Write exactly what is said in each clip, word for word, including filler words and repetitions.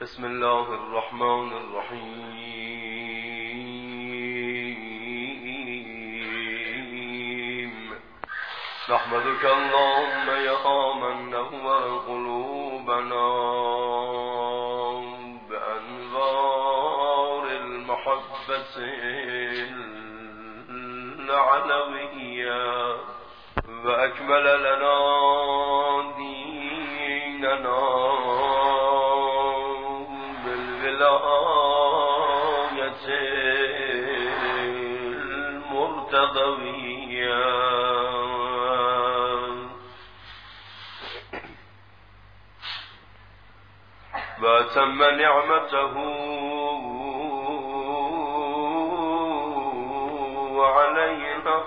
بسم الله الرحمن الرحيم نحمدك اللهم يا من نور قلوبنا بأنوار المحبة العلوية وأكمل لنا ديننا بالولاية المرتضوية وأتم نعمته علينا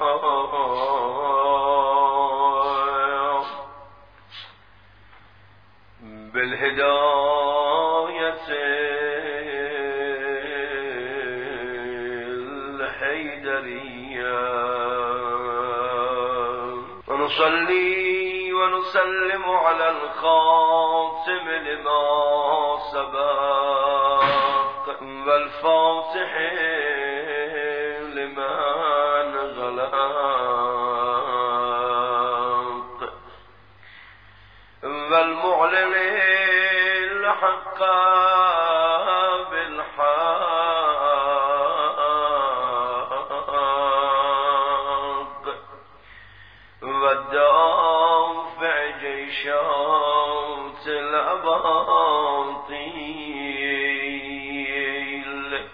بالهداية الحيدرية ونصلي ونسلم على الخاتم لما سبق والفاتح لمن غلق والمعلن الحق بالحق والدافع جيشات الأباطيل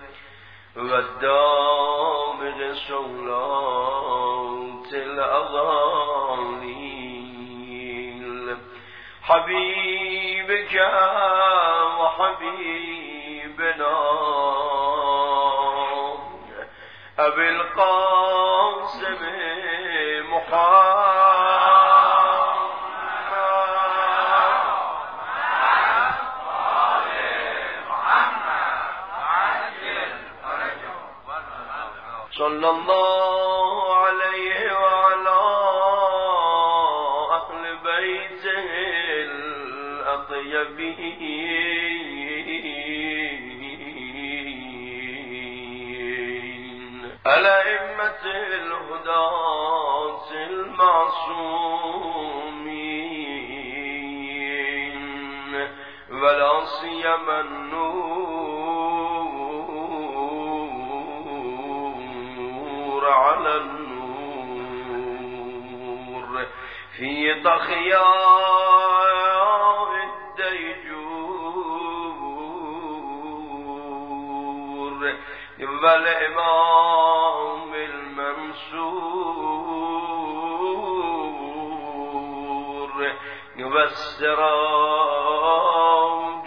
والدامغ صولات الأغاليل حبيبك وحبيبنا أبي القاسم محمد صلى الله عليه وعلى أهل بيته الأطيبين الأئمة الهداة المعصومين ولا سيما النور على النور في طخياء الديجور والإمام المنصور والسراج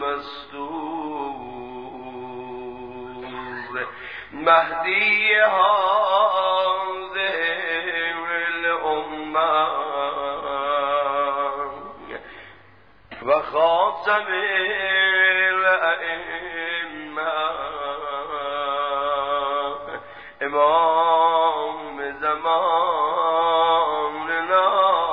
المستور مهدي هذه الأمة وخاتم الأئمة إمام زماننا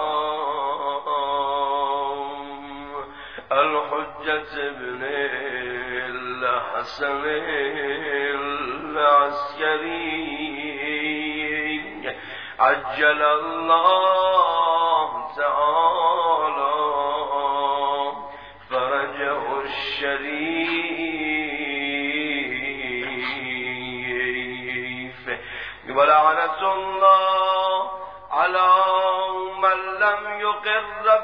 الحجة ابن الحسن العسكري عجل الله تعالى فرجه الشريف ولعنة الله على من لم يقر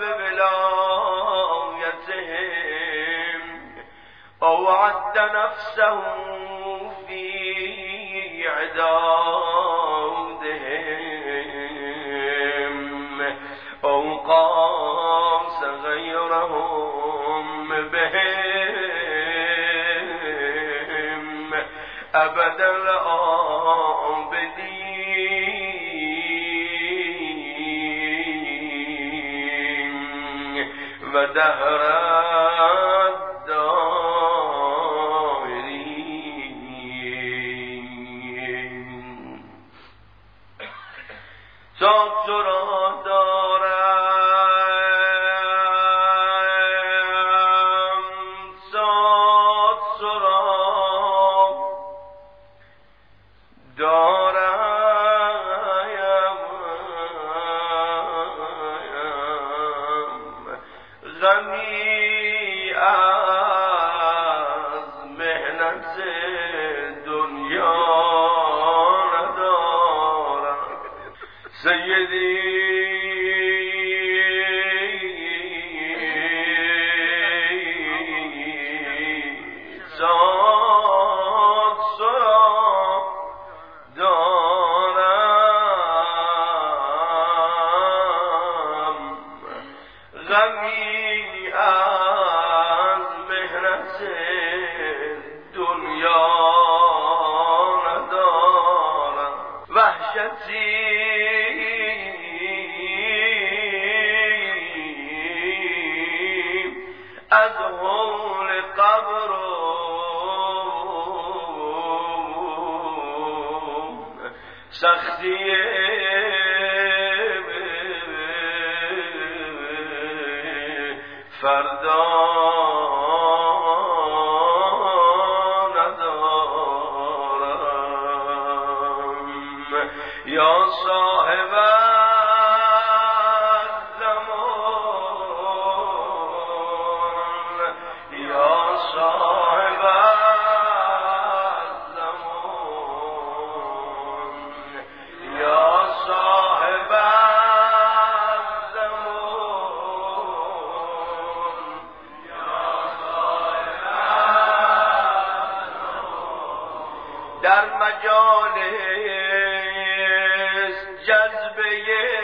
بولايتهم أو عد نفسه في عدادهم أو قاس غيرهم بهم أبد الآبدين ودهر الدائرين ذات را دارم ذات غمی از مهنت دنیا ندارم سیدی از حول قبر سختی فردا ندارم یا صاحب در مجالس جذبه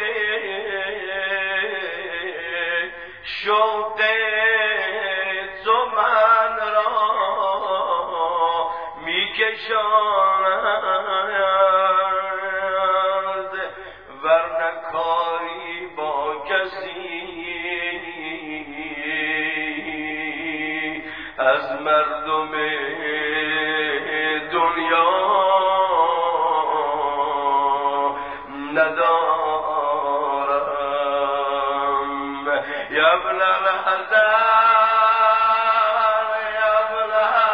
شوق تو من را می کشاند ورنه کاری با کسی از مردم دنیا ندارم یا ابن الحسن یا ابن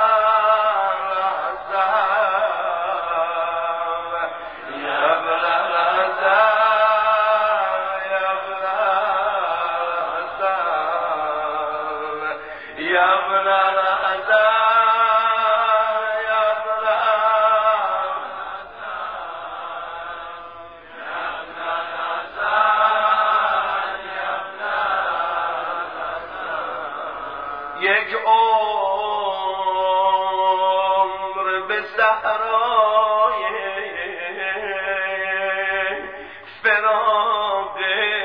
الحسن یا ابن الحسن یا ابن الحسن یا ابن الحسن یک عمر به صحرای فراق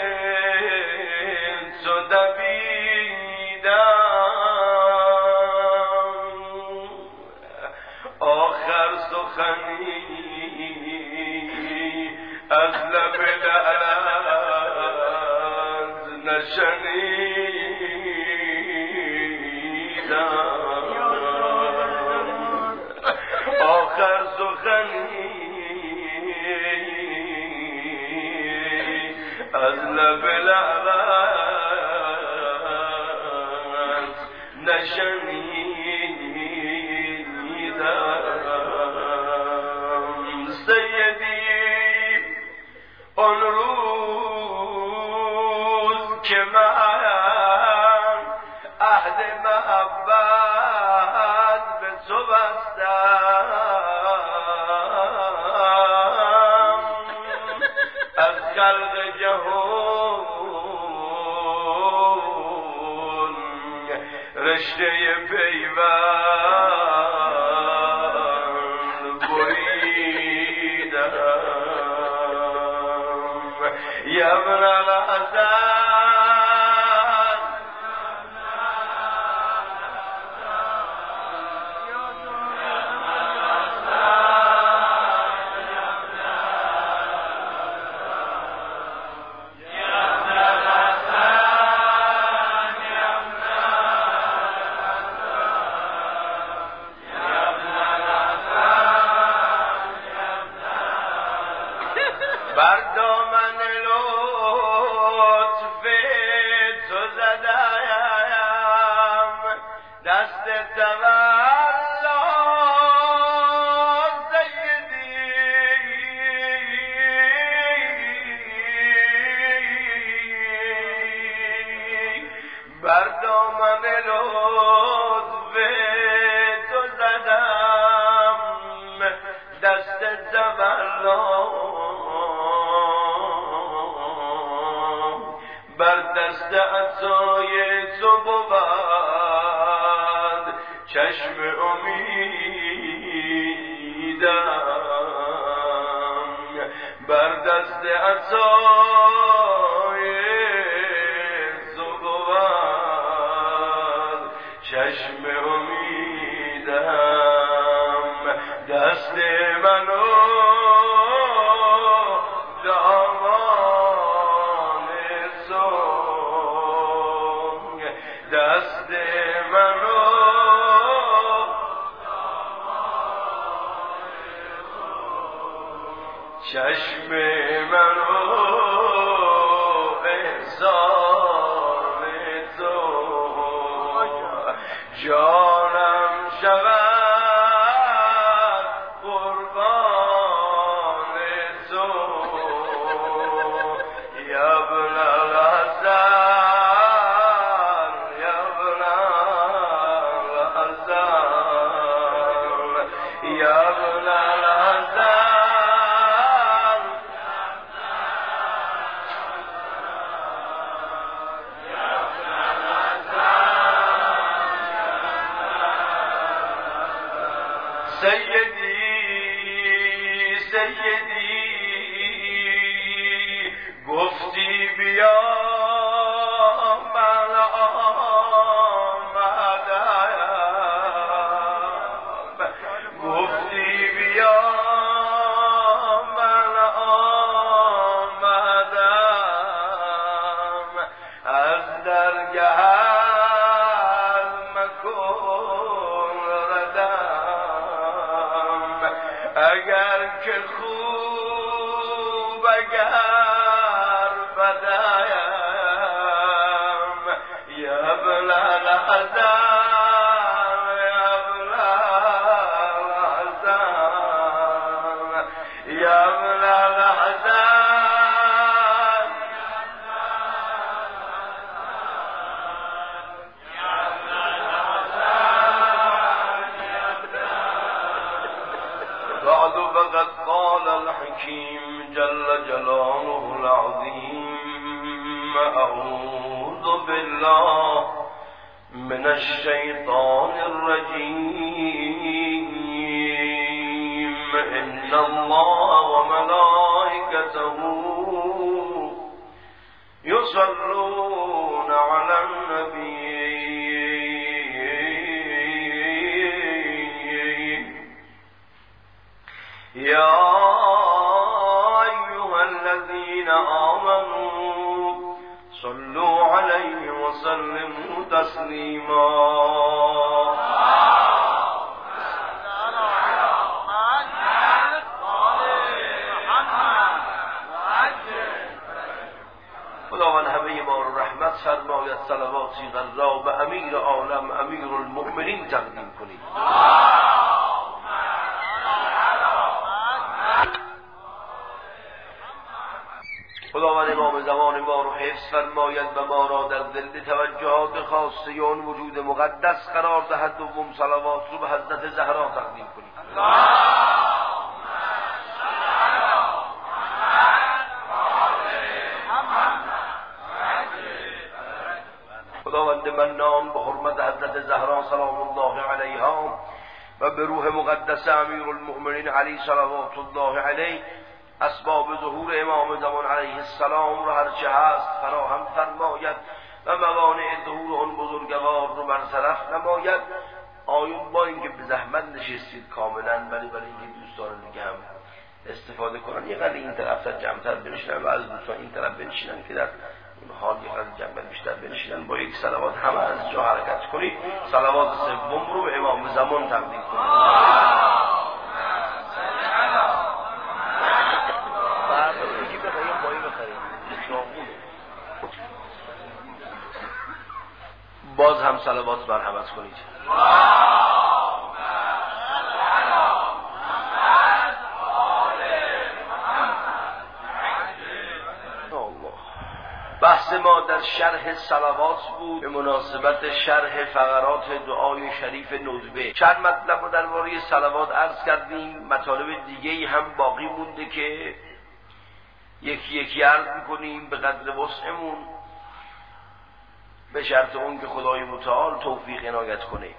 تو دویدم آخر سخنی از لب لعلت نشنیدم آخر سخنی از لب لعلت نشنیدم سیدی آن روز که من عهد محبت به تو بستم از خلق جهان رشته پیوند بریدم یا ابن الحسن بر دامن لطف تو زدم دست تولا سیدی بر دامن دامن لطف تو زدم دست تولام بر دست عصای تو بود چشم امیدم بر دست عصای تو بود چشم امیدم دست منو دامان تو دست منو چشم منو احسان تو جانم شود قربان تو یا ابن الحسن یا ابن الحسن یا ابن الحسن سیدی سیدی گفتی بیا من آمدم گفتی بیا من آمدم از درگه اگر که خوب اگر بدم یا ابن الحسن یا ابن الحسن یا ابن الحسن بعد فقد قال الحكيم جل جلاله العظيم أعوذ بالله من الشيطان الرجيم إن الله وملائكته يصلون على النبي يا أيها الذين آمنوا صلوا عليه وسلموا تسليما خداوند همه ما رو رحمت فرماید صلواتی غرا به امیر عالم امیر المؤمنین تقدیم کنید. خداوند امام زمان ما رو حفظ فرماید و ما را در دل توجهات خاصه اون وجود مقدس قرار دهد. دوم صلوات رو به حضرت زهرا تقدیم کنید. خداوند منان به حرمت حضرت زهرا سلام الله علیها و به روح مقدس امیر المؤمنین علی صلوات الله علیه اسباب ظهور امام زمان علیه السلام رو هرچه هست فراهم فرماید و موانع ظهور اون بزرگوار رو برطرف نماید. آیون با اینکه به زحمت نشستید کاملا ولی ولی اینکه دوستان دیگه هم استفاده کنن یه قدر این طرف تا جمع‌تر بنشینن و از دوستان این طرف بنشینن که در اون حال یه قدر جمع بیشتر بنشینن. با یک صلوات همه از جا حرکت کنید. صلوات سوم رو به امام زمان تقدیم کنید. باز هم صلوات مرحمت کنید. بحث ما در در شرح صلوات بود به مناسبت شرح فقرات دعای شریف ندبه. چند مطلب رو درباره صلوات عرض کردیم، مطالب دیگه‌ای هم باقی مونده که یکی یکی عرض میکنیم به قدر وسعمون، به شرط اون که خدای متعال توفیق عنایت کنه.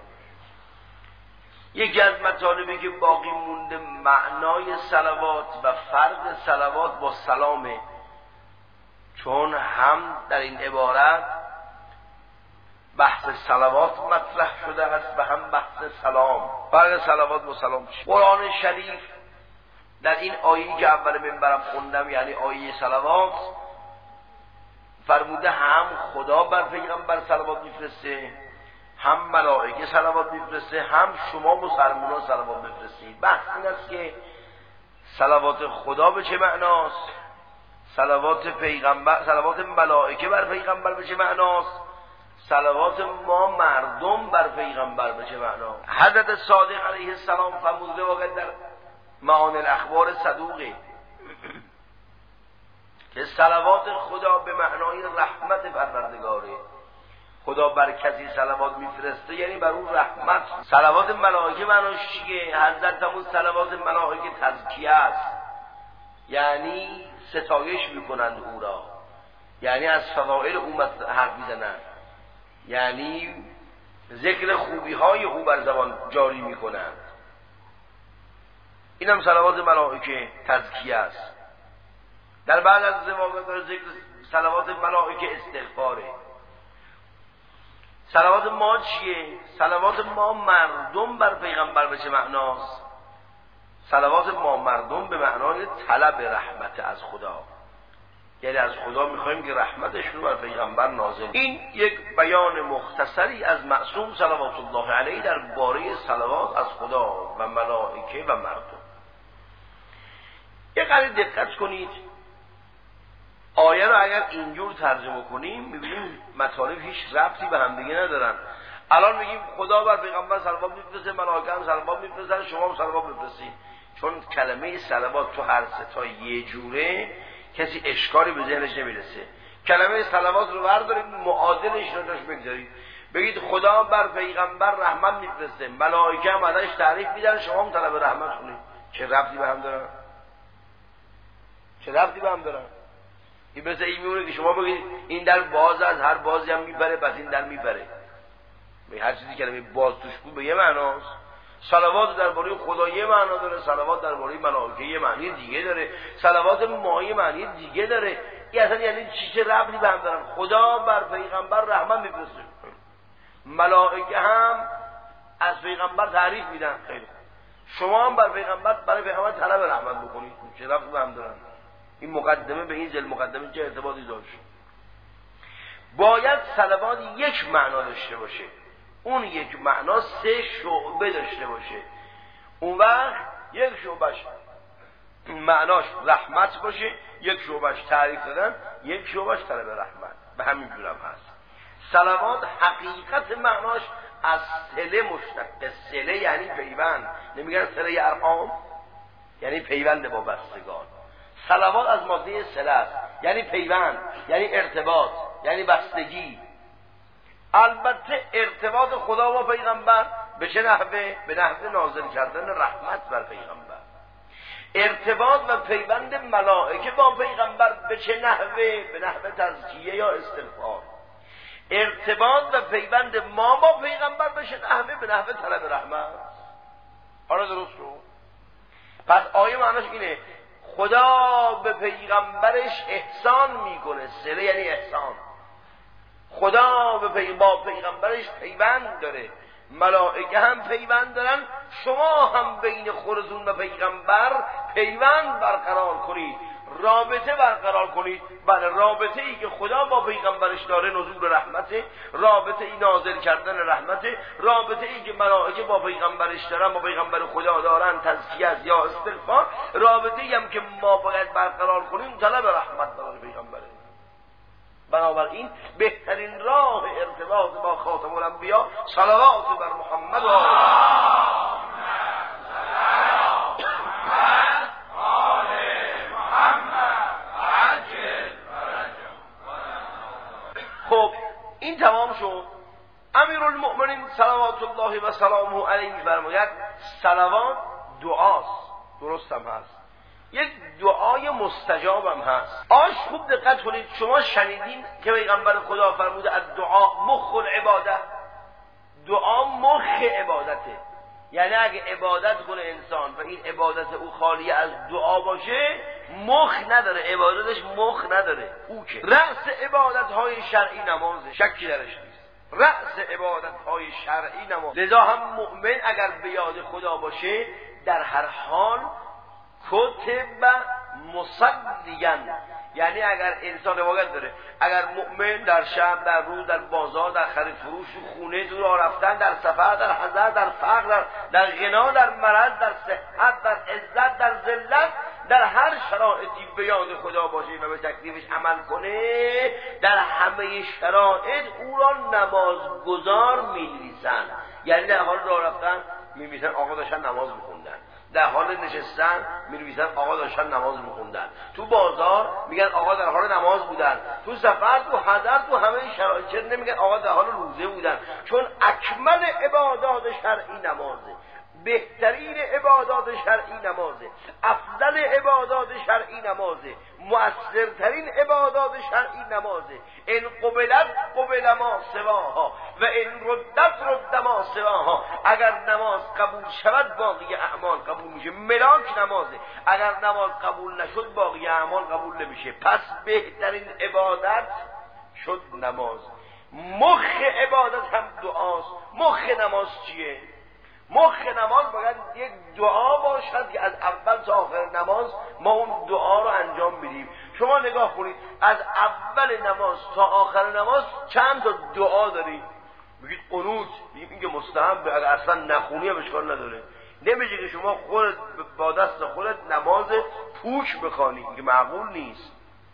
یکی از مطالبی که باقی مونده معنای صلوات و فرق صلوات با سلامه، چون هم در این عبارت بحث صلوات مطرح شده است و هم بحث سلام. فرق صلوات با سلام چیه؟ قرآن شریف در این آیه‌ای که اول منبرم خوندم، یعنی آیه صلوات، فرموده هم خدا بر پیغمبر صلوات میفرسته، هم ملائکه صلوات میفرسته، هم شما مسلمانان صلوات بفرستید. بحث این است که صلوات خدا به چه معناست، صلوات پیغمبر، صلوات ملائکه بر پیغمبر به چه معناست، صلوات ما مردم بر پیغمبر به چه معناست. حضرت صادق علیه السلام فرموده واقع در معانی الاخبار صدوقه که صلوات خدا به معنای رحمت پروردگاره. خدا بر کسی صلوات میفرسته یعنی بر اون رحمت. صلوات ملائکه معناش چیه؟ حضرت همون صلوات ملائکه تزکیه است، یعنی ستایش میکنند او را، یعنی از فضائل او حرف میزنند، یعنی ذکر خوبی های او بر زبان جاری میکنند. این هم صلوات ملائکه تزکیه است. در بعد از مواقع داره ذکر صلوات ملائکه استغفاره. صلوات ما چیه؟ صلوات ما مردم بر پیغمبر به چه معناست؟ صلوات ما مردم به معنای طلب رحمت از خدا، یعنی از خدا میخوایم که رحمتش رو بر پیغمبر نازل. این یک بیان مختصری از معصوم صلوات الله علیه در باره صلوات از خدا و ملائکه و مردم. یک قدر دقت کنید، آیه رو اگر اینجور ترجمه کنیم میبینیم مطالب هیچ ربطی به هم دیگه ندارن. الان میگیم خدا بر پیغمبر صلوات میفرسته، ملائکه هم صلوات میفرستن، شما هم صلوات میفرستید. چون کلمه صلوات تو هر سه تا یه جوره کسی اشکالی به ذهنش نمیرسه. کلمه صلوات رو بردارید معادلش رو داشت بگذارید، بگید خدا بر پیغمبر رحمت میفرسته، ملائکه هم ازش تعریف میدن، شما هم طلب رحمت کنید. چه ربطی به هم دارن؟ چه ربطی به هم دارن؟ این مثل این میمونه که شما بگید این در باز از هر بازی هم میپره، پس این در میپره. به هر چیزی کلمه باز توش بود به یه معناست. صلوات درباره خدا یه معنا داره، صلوات درباره ملائکه یه معنی دیگه داره، صلوات ما یه معنی دیگه داره. این اصلا یعنی چی؟ چه ربطی به هم دارن؟ خدا بر پیغمبر رحمت میفرسته، ملائکه هم از پیغمبر تعریف میدن، خیلی شما هم بر پیغمبر برای پیغمبر طلب رحمت بکنید. چه ربطی به هم دارن؟ این مقدمه به این ذل مقدمه چه ارتباطی داشت؟ باید صلوات یک معنا داشته باشه، اون یک معنا سه شعبه داشته باشه. اون وقت یک شعبش معناش رحمت باشه، یک شعبش تعریف دادن، یک شعبش طلب رحمت. به همین جور هم هست. صلوات حقیقت معناش از صله مشتق. صله یعنی پیوند، نمیگن صله ارحام، یعنی پیوند با بستگان. صلوات از ماده صله است، یعنی پیوند، یعنی ارتباط، یعنی بستگی. البته ارتباط خدا با پیغمبر به چه نحوه؟ به نحوه نازل کردن رحمت بر پیغمبر. ارتباط و پیوند ملائکه با پیغمبر به چه نحوه؟ به نحوه تزکیه یا استغفار. ارتباط و پیوند ما با پیغمبر به چه نحوه؟ به نحوه طلب رحمت. حالا درست رو؟ پس آیه معناش اینه خدا به پیغمبرش احسان میکنه. صله یعنی احسان. خدا به پی... با پیغمبرش پیوند داره، ملائکه هم پیوند دارن، شما هم بین خودتون و پیغمبر پیوند برقرار کنید، رابطه برقرار کنید. بله، رابطه ای که خدا با پیغمبرش داره نزول رحمته، رابطه ای نازل کردن رحمته، رابطه ای که ملائکه با پیغمبرش دارن، با پیغمبر خدا دارن تزکیه یا استغفار، رابطه ای هم که ما باید برقرار کنیم طلب رحمت برای پیغمبره. بنابراین بهترین راه ارتباط با خاتم الانبیا صلوات بر محمد و این تمام شد. امیرالمؤمنین صلوات الله و سلامه علیه می‌فرماید صلوات دعاست، درست هم هست، یک دعای مستجاب هم هست. آش خوب دقت کنید، شما شنیدین که پیغمبر خدا فرموده الدعا مخ العباده، دعا مخ عبادته. یعنی اگه عبادت کنه انسان و این عبادت او خالی از دعا باشه، مخ نداره، عبادتش مخ نداره، اوکه. رأس عبادت های شرعی نمازه، شکی درش نیست، رأس عبادت های شرعی نماز. لذا هم مؤمن اگر به یاد خدا باشه در هر حال کتب مصدیان، یعنی اگر انسان روایت داره اگر مؤمن در شب، در روز، در بازار، در خرید فروش، خونه، دور راه رفتن، در سفر، در حضر، در فقر، در, در غنا، در مرض، در صحت، در عزت، در ذلت، در هر شرایطی به یاد خدا باشه و به تکلیفش عمل کنه، در همه شرایط او را نمازگزار می‌نویسند. یعنی در حال راه رفتن می‌نویسن آقا داشتن نماز می‌خوندن، در حال نشستن می‌نویسن آقا داشتن نماز می‌خوندن، تو بازار میگن آقا در حال نماز بودن، تو سفر، تو حضر، تو همه شرایط نمیگن آقا در حال روزه بودن، چون اکمل عبادات شرعی نمازه، بهترین عبادات شرعی نمازه، افضل عبادات شرعی نمازه، مؤثرترین عبادات شرعی نمازه. ان قبلت قبل ما سواها و ان ردت رد ما سواها. اگر نماز قبول شود باقی اعمال قبول میشه، ملاک نمازه. اگر نماز قبول نشد باقی اعمال قبول نمیشه. پس بهترین عبادت شد نماز. مخ عبادت هم دعاست. مخ نماز چیه؟ مخ نماز باید یک دعا باشد که از اول تا آخر نماز ما اون دعا رو انجام میدیم. شما نگاه کنید از اول نماز تا آخر نماز چند تا دعا دارید. میگید قنوت، میگید که مستحب، اگر اصلا نخونی هم اشکال نداره. نمیشه که شما خودت با دست خودت نماز پوچ بخوانی، که معقول نیست.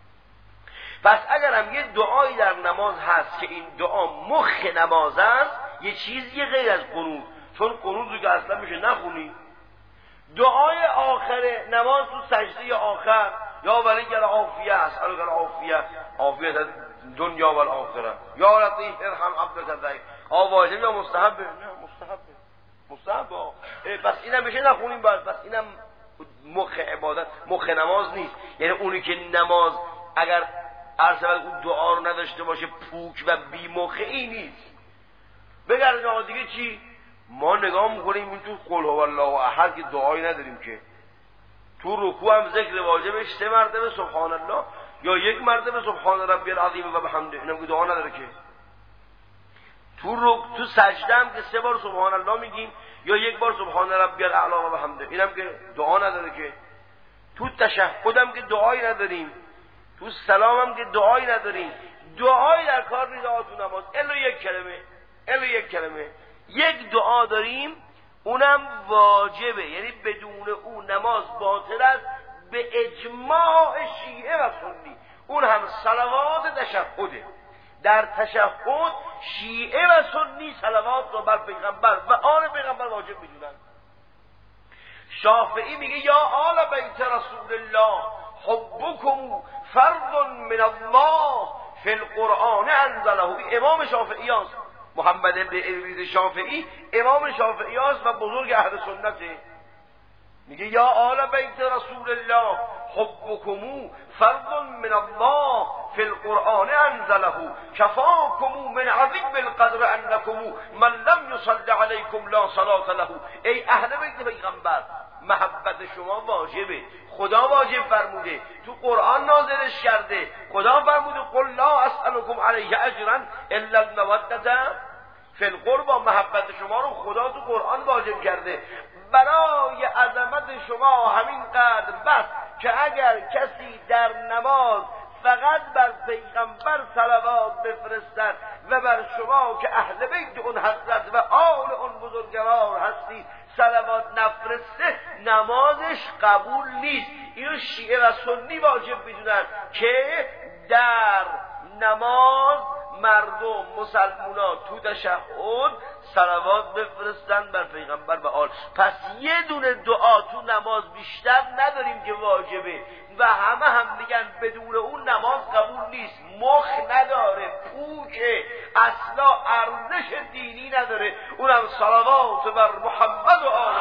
پس اگر هم یه دعایی در نماز هست که این دعا مخ نماز است، یه چیزی غیر از قنوت، چون قنوت رو که اصلا میشه نخونی. دعای آخر نماز تو سجده آخر، یا ولی گر عافیه است، الو گر عافیه عافیت دنیا و الاخره، یا لطیف ارحم عبدک ضعیف. آ واجب یا مستحبه؟ نه مستحبه، مستحبه. بس اینم میشه نخونیم باید. بس اینم مخ عبادت، مخ نماز نیست. یعنی اونی که نماز اگر عرض اون دعا رو نداشته باشه پوک و بی مخی نیست. بگرد دیگه چی؟ ما نگاه میکنیم این تو قل هو الله احد که دعایی نداریم که. تو رکوع هم ذکر واجبش سه مرتبه سبحان الله یا یک مرتبه سبحان ربی العظیم و بحمده، اینم که دعا نداره که. تو رکوع، تو سجده هم که سه بار سبحان الله میگیم یا یک بار سبحان ربی الاعلی و بحمده، اینم که دعا نداره که. تو تشهد هم که دعایی نداریم، تو سلام هم که دعایی نداریم. دعایی در کار نیست تو نماز الا یک کلمه، الا یک کلمه. یک دعا داریم اونم واجبه، یعنی بدون اون نماز باطل است به اجماع شیعه و سنی. اون هم صلوات تشهده. در تشهد شیعه و سنی صلوات رو بر پیغمبر و آل پیغمبر واجب میدونن. شافعی میگه یا آل بیت رسول الله حبکم فرض من الله فی القرآن انزله. امام شافعی هست، محمد ابن ادریس شافعی امام شافعی است و بزرگ اهل سنته. میگه یا آل بیت رسول الله حبکم فرض من الله فی القرآن انزله کفاکم من عظیم القدر انکم من لم یصل علیکم لا صلاة له. ای اهل بیت پیغمبر محبت شما واجبه، خدا واجب فرموده، تو قرآن نازلش کرده. خدا فرموده قل لا اسألكم علیه اجرا الا المودة فی القربى. محبت شما رو خدا تو قرآن واجب کرده. برای عظمت شما همین قدر بس که اگر کسی در نماز فقط بر پیغمبر صلوات بفرستد و بر شما که اهل بیت اون حضرت و آل اون بزرگوار هستید صلوات نفرسته، نمازش قبول نیست. اینو شیعه و سنی واجب میدونن که در نماز مردم مسلمونا تو تشهد صلوات بفرستن بر پیغمبر و آل. پس یه دونه دعا تو نماز بیشتر نداریم که واجبه. و همه هم میگن بدون اون نماز قبول نیست. مخ نداره، پوکه، اصلا ارزش دینی نداره. اونم صلوات بر محمد و آل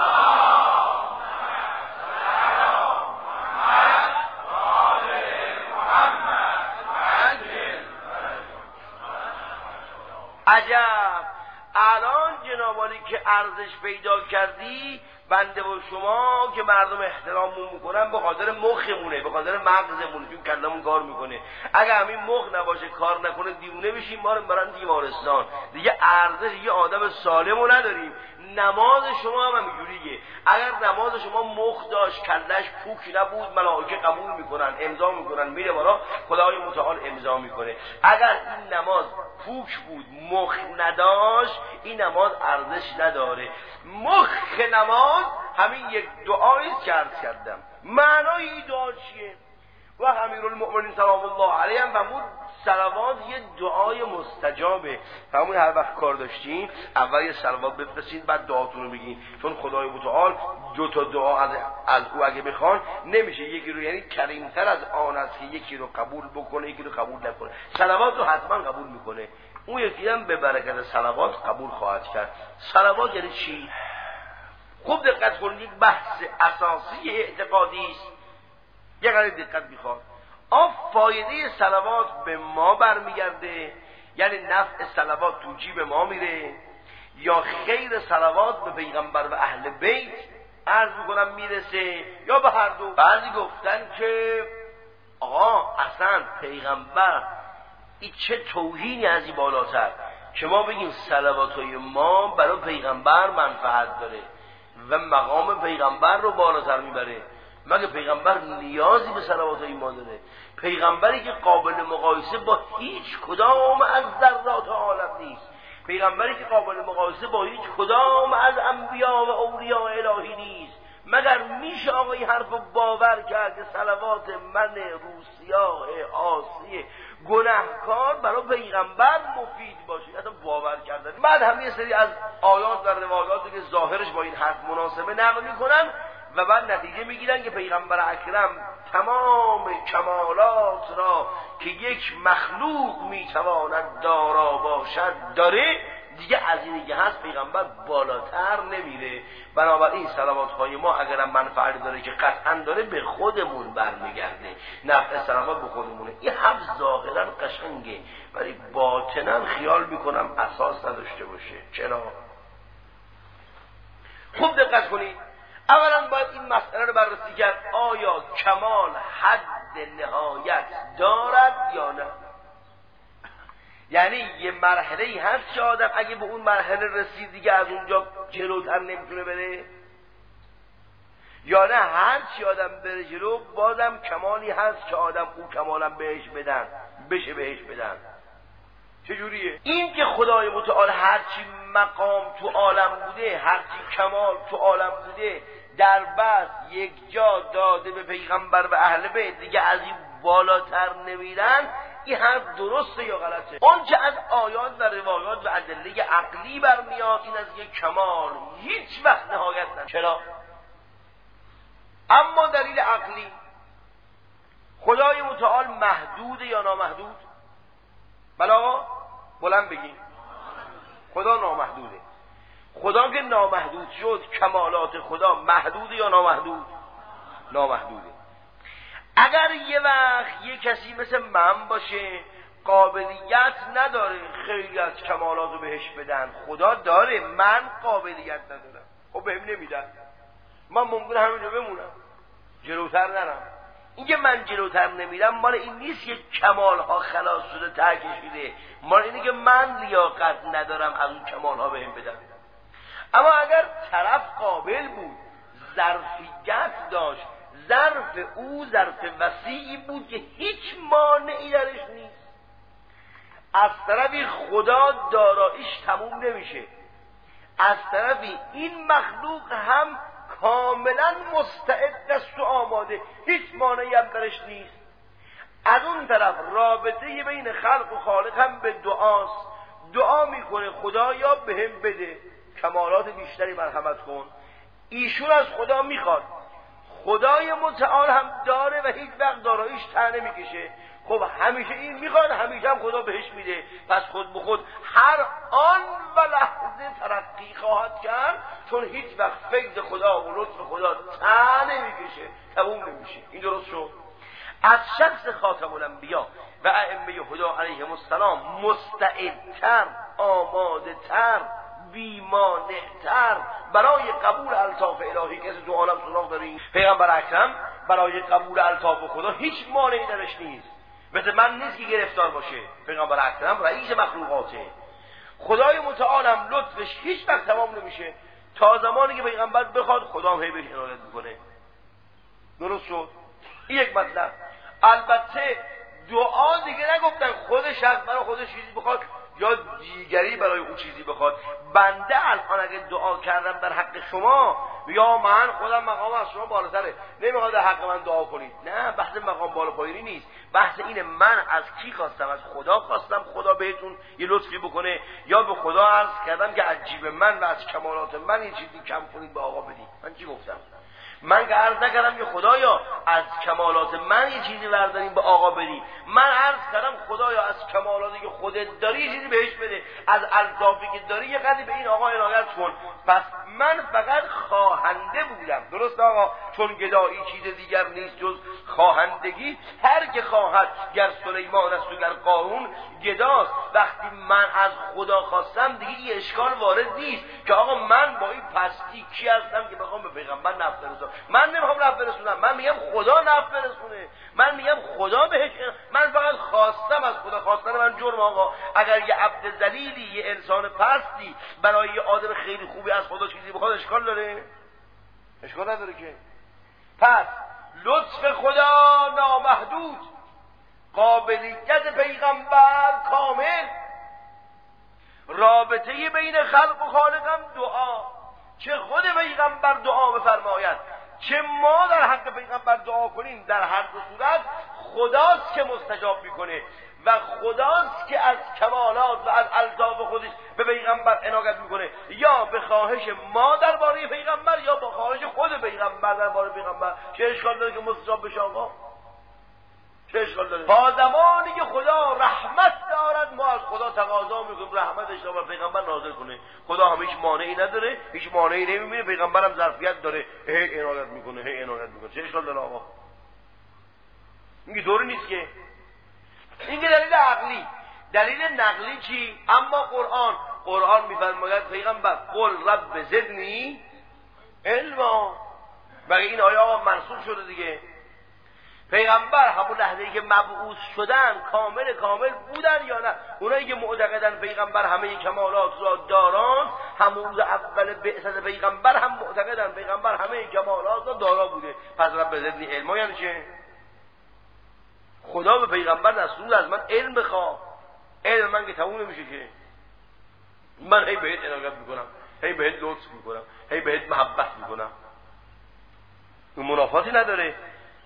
عجب. الان جنابالی که ارزش پیدا کردی، بنده و شما که مردم احتراممون میکنن به خاطر مخمونه، به خاطر مغزمونه، چون کلمون کار میکنه. اگه همین مخ نباشه، کار نکنه، دیوونه بشیم، ما رو برن بیمارستان. دیگه ارزش یه آدم سالمو نداریم. نماز شما هم همینجوریه. اگر نماز شما مخ داشت، کلش پوک نبود، ملائکه قبول میکنن، امضا میکنن، میره بالا، خدای متعال امضا میکنه. اگر این نماز پوک بود، مخ نداشت، این نماز ارزش نداره. مخ نماز همین یک دعایی که عرض کردم. معنای این دعا چیه؟ و امیرالمؤمنین سلام الله علیه هم فرمود صلوات یه دعای مستجابه. فرمود هر وقت کار داشتین اول یه صلوات بفرستین، بعد دعاتون رو بگین، چون خدای متعال دو تا دعا از, از او اگه بخوان نمیشه. یکی رو یعنی کریمتر از آن است که یکی رو قبول بکنه، یکی رو قبول نکنه. صلوات رو حتما قبول میکنه. اون یکی هم به برکت صلوات قبول خواهد کرد. صلوات یعنی چی؟ خوب دقت کنید، یک بحث اساسی اعتقادی است. یک قدر دقت میخواد. آف فایده صلوات به ما برمیگرده، یعنی نفع صلوات تو جیب ما میره، یا خیر صلوات به پیغمبر و اهل بیت عرض میکنم میرسه، یا به هر دو. بعضی گفتن که آقا اصلا پیغمبر این چه توهینی از این بالاتر که ما بگیم صلواتای ما برای پیغمبر منفعت داره و مقام پیغمبر رو بالاتر میبره. مگه پیغمبر نیازی به صلواتای ما داره؟ پیغمبری که قابل مقایسه با هیچ کدام از ذرات عالم نیست، پیغمبری که قابل مقایسه با هیچ کدام از انبیا و اولیاء الهی نیست. مگر میشه آقا این حرف باور کرد که صلوات من روسیاه عاصی گناهکار برای پیغمبر مفید باشه؟ اصلا باور کردن. بعد هم یه سری از آیات و روایاتی که ظاهرش با این حرف مناسبه نقل میکنن و بعد نتیجه میگیرن که پیغمبر اکرم تمام کمالات را که یک مخلوق میتواند دارا باشد داره، دیگه از اینی که هست پیغمبر بالاتر نمیره. بنابراین صلوات‌های ما اگرم منفعتی داره که قطعا داره، به خودمون برمیگرده، نفع صلوات به خودمونه. این حرف ظاهرا قشنگه ولی باطنا خیال میکنم اساس نداشته باشه. چرا؟ خوب دقت کنید. اولا باید این مسئله رو بررسی کرد، آیا کمال حد نهایت دارد یا نه؟ یعنی یه مرحله هست که آدم اگه به اون مرحله رسید دیگه از اونجا جلوتر نمیتونه بره، یا نه هر چی آدم بره جلو بازم کمالی هست که آدم اون کمالم بهش بدن، بشه بهش بدن. چجوریه؟ این که خدای متعال هرچی مقام تو عالم بوده، هرچی کمال تو عالم بوده، در بس یک جا داده به پیغمبر و اهل بیت، دیگه از این بالاتر نمیرن، این حرف درسته یا غلطه؟ اون که از آیات و روایات و ادله عقلی برمیاد این از یک کمال هیچ وقت نهایت نداره. چرا؟ اما دلیل عقلی، خدای متعال محدود یا نامحدود؟ بلا بلند بگیم خدا نامحدوده. خدا که نامحدود شد، کمالات خدا محدود یا نامحدود؟ نامحدوده. اگر یه وقت یه کسی مثل من باشه قابلیت نداره خیلی از کمالات رو بهش بدن، خدا داره، من قابلیت ندارم، خب بهم نمیدن، من ممکنه همینجا بمونم، جلوتر نرم. اینکه من جلوتر نمیرم مال این نیست که کمال ها خلاص شده ته کشیده، مال اینه که من لیاقت ندارم از اون کمال ها بهم بدن. اما اگر طرف قابل بود، ظرفیت داشت، ظرف او ظرف وسیعی بود که هیچ مانعی درش نیست، از طرفی خدا داراییش تموم نمیشه، از طرفی این مخلوق هم کاملا مستعد است و آماده، هیچ مانعی هم درش نیست. از اون طرف رابطه بین خلق و خالق هم به دعاست، دعا میکنه خدایا بهم بده، کمالات بیشتری مرحمت کن. ایشون از خدا میخواد، خدای متعال هم داره و هیچ وقت داراییش ته نمیکشه. خب همیشه این میخواد، همیشه هم خدا بهش میده، پس خود به خود هر آن و لحظه ترقی خواهد کرد، چون هیچ وقت فیض خدا و لطف خدا ته نمیکشه، تموم نمیشه. این درست شد؟ از شخص خاتم الانبیا و ائمه هدا علیهم السلام مستعدتر، آماده تر، بیمانعتر برای قبول الطاف الهی کسی تو عالم سراغ داریم؟ پیغمبر اکرم برای قبول الطاف خدا هیچ مانعی درش نیست. مثل من نیست که گرفتار باشه. پیغمبر اکرم رئیس مخلوقاته. خدای متعال هم لطفش هیچ وقت تمام نمیشه تا زمانی که پیغمبر بخواد خدا هم هی بهش عنایت میکنه. درست شد؟ این یک مطلب. البته دعا دیگه نگفتن خود شخص برای خودش چیزی بخواد یا دیگری برای او چیزی بخواد. بنده الان اگه دعا کردم در حق شما یا من خودم مقام از شما بالاتره، نمیخواد در حق من دعا کنید. نه، بحث مقام بالا پایینی نیست. بحث اینه من از کی خواستم؟ از خدا خواستم خدا بهتون یه لطفی بکنه، یا به خدا عرض کردم که عجیب من و از کمالات من یه چیزی کم کنید به آقا بدید. من چی گفتم؟ من که عرض نکردم که خدایا از کمالات من یه چیزی برداریم به آقا بدی. من عرض کردم خدایا از کمالاتی که خودت داری یه چیزی بهش بده، از الطافی که داری یه قدری به این آقا عنایت کن. پس من فقط خواهنده بودم. درست آقا؟ چون گدایی چیز دیگر نیست جز خواهندگی. هر که خواهد گر سلیمان است و گر قارون گداست. وقتی من از خدا خواستم دیگه این اشکال وارد نیست که آقا من با این پستی کی هستم که بخوام به پیغمبر نفع برسونم. من نمیخوام نفع برسونم، من میگم خدا نفع برسونه. من میگم خدا بهش، من فقط خواستم از خدا. خواستن من جرم آقا. اگر یه عبد ذلیلی، یه انسان پستی برای یه آدم خیلی خوبی از خدا چیزی بخواد اشکال داره؟ اشکال نداره که. پس لطف خدا نامحدود، قابلیت پیغمبر کامل، رابطه بین خلق و خالقم دعا. چه خود پیغمبر دعا بفرماید، چه ما در حق پیغمبر دعا کنیم، در هر دو صورت خداست که مستجاب میکنه و خداست که از کمالات و از الطاف خودش به پیغمبر عنایت میکنه، یا به خواهش ما درباره پیغمبر یا با خواهش خود پیغمبر درباره پیغمبر. چه اشکال داره که مستجاب بشه آقا؟ چه اشکال داره؟ تا زمانی که خدا رحمت دارد ما از خدا تقاضا میکنیم رحمتش رو بر پیغمبر نازل کنه. خدا هم هیچ مانعی نداره، هیچ مانعی نمیبینه، پیغمبر هم ظرفیت داره، هی عنایت میکنه، هی عنایت میکنه. چه اشکال داره آقا؟ میگه طوری نیست که. این که دلیل عقلی. دلیل نقلی چی؟ اما قرآن قرآن میفرماید پیغمبر قل رب زدنی علما. بقیه این آیه آقا منسوخ شده دیگه. پیغمبر همون لحظه‌ای که مبعوث شدن کامل کامل بودن یا نه؟ اونایی که معتقدن پیغمبر همه کمالات را داران، همون روز اول بعثت پیغمبر هم معتقدن پیغمبر همه کمالات را دارا بوده. پس رب زدنی علما یعنی چه؟ خدا به پیغمبر دستور از من علم بخواه. علم من که تموم نمیشه که. من هی بهت عنایت میکنم، هی بهت لطف میکنم، هی بهت محبت میکنم. اون منافاتی نداره.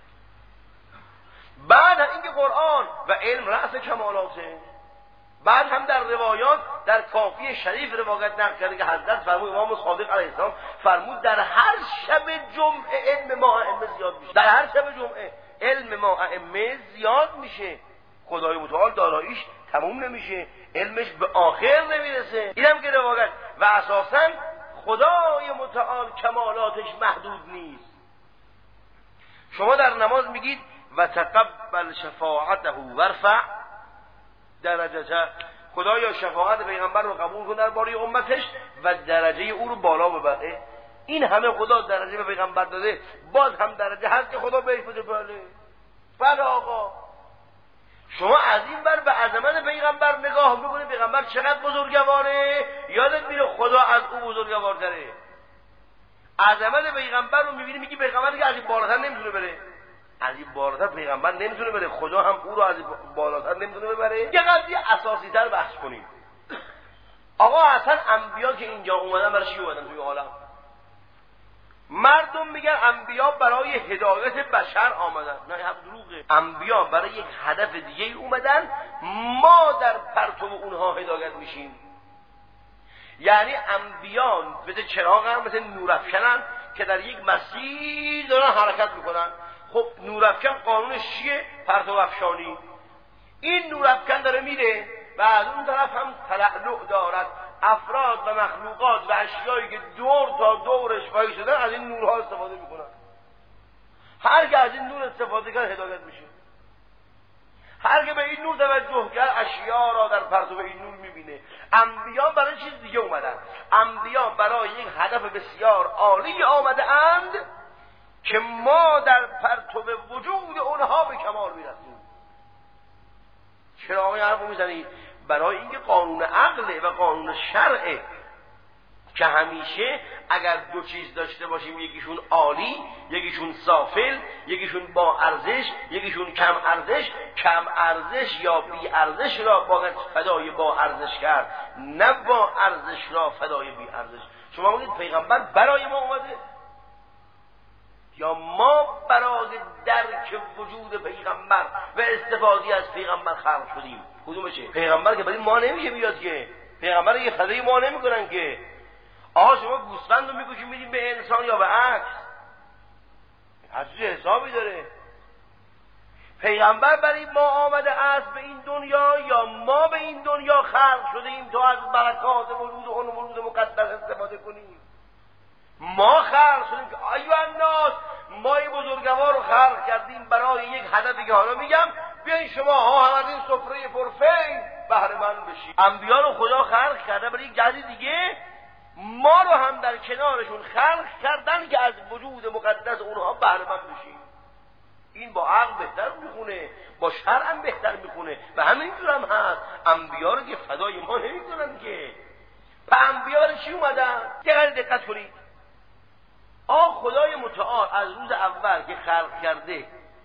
بعد اینکه قرآن و علم رأس کمالاته، بعد هم در روایات در کافی شریف روایت نقل کرده که حضرت فرمود امام صادق علیه السلام فرمود در هر شب جمعه علم ما ائمه زیاد میشه. در هر شب جمعه علم ما ائمه زیاد میشه. خدای متعال داراییش تموم نمیشه، علمش به آخر نمیرسه. اینم که روایت و اساساً خدای متعال کمالاتش محدود نیست. شما در نماز میگید و تقبل شفاعته ورفع درجته. خدایا شفاعت پیغمبر رو قبول کن درباره امتش و درجه او رو بالا ببره. این همه خدا درجه به پیغمبر داده، باز هم درجه هست که خدا بهش بده. بله بله آقا، شما از این بر به عظمت پیغمبر نگاه بکنید. پیغمبر چقدر بزرگواره، یادت میره خدا از او بزرگوارتره. عظمت پیغمبر رو میبینی میگی پیغمبر که از این بالاتر نمیتونه بره. از این بالاتر پیغمبر نمیتونه بره، خدا هم او رو از این بالاتر نمیتونه ببره. یه قضیه اساسی تر بحث کنیم. آقا اصلا انبیا که اینجا اومدن برای چی اومدن توی عالم؟ مردم میگن انبیا برای هدایت بشر آمدن. نه، این دروغه. انبیا برای یک هدف دیگه اومدن، ما در پرتو اونها هدایت میشیم. یعنی انبیا مثل چراغ هم مثل نورافکنن که در یک مسیر دارن حرکت میکنن. خب نورافکن قانونش چیه؟ پرتو افشانی. این نورافکن داره میره و از اون طرف هم تلألؤ دارد. افراد و مخلوقات و اشیایی که دور تا دورش وای شدن از این نورها استفاده میکنن. هر که از این نور استفاده کرد هدایت میشه. هر که به این نور توجه کرد اشیا را در پرتو این نور میبینه. انبیا برای چیز دیگه اومدن. انبیا برای یک هدف بسیار عالی آمده اند که ما در پرتو وجود اونها به کمال میرسیم. چرا آقای حرفو میزنید؟ برای اینکه قانون عقله و قانون شرعه که همیشه اگر دو چیز داشته باشیم، یکیشون عالی، یکیشون سافل، یکیشون با ارزش، یکیشون کم ارزش، کم ارزش یا بی ارزش را باید فدای با ارزش کرد، نه با ارزش را فدای بی ارزش. شما بگید پیغمبر برای ما اومده یا ما برای درک وجود پیغمبر و استفاده از پیغمبر خلق شدیم؟ کدومشه؟ پیغمبر که برای ما نمیشه بیاد که، پیغمبر یه فدای ما نمیکنن که. آها شما گوسفند رو میکشید میدیم به انسان یا به عکس؟ هر چیز حسابی داره. پیغمبر برای ما آمده است به این دنیا یا ما به این دنیا خلق شده ایم تا از برکات وجود اون وجود مقدس استفاده کنیم؟ ما خلق شدیم که ایوه الناس، ما این بزرگوار رو خلق کردیم برای یک هدفی که حالا میگم بیاین شما ها هم از این سفره پرفیض بهره مند بشید. انبیا رو خدا خلق کرده برای یک جهت دیگه، ما رو هم در کنارشون خلق کردن که از وجود مقدس اونها بهره مند بشیم. این با عقل بهتر میخونه، با شرع هم بهتر میخونه و همینجور هم هست. انبیا رو که فدای ما نمیکنن که. پس انبیا رو چی اومدن؟ دقیقا دقت کنید. آه خدای متعال از روز اول که خلق کرده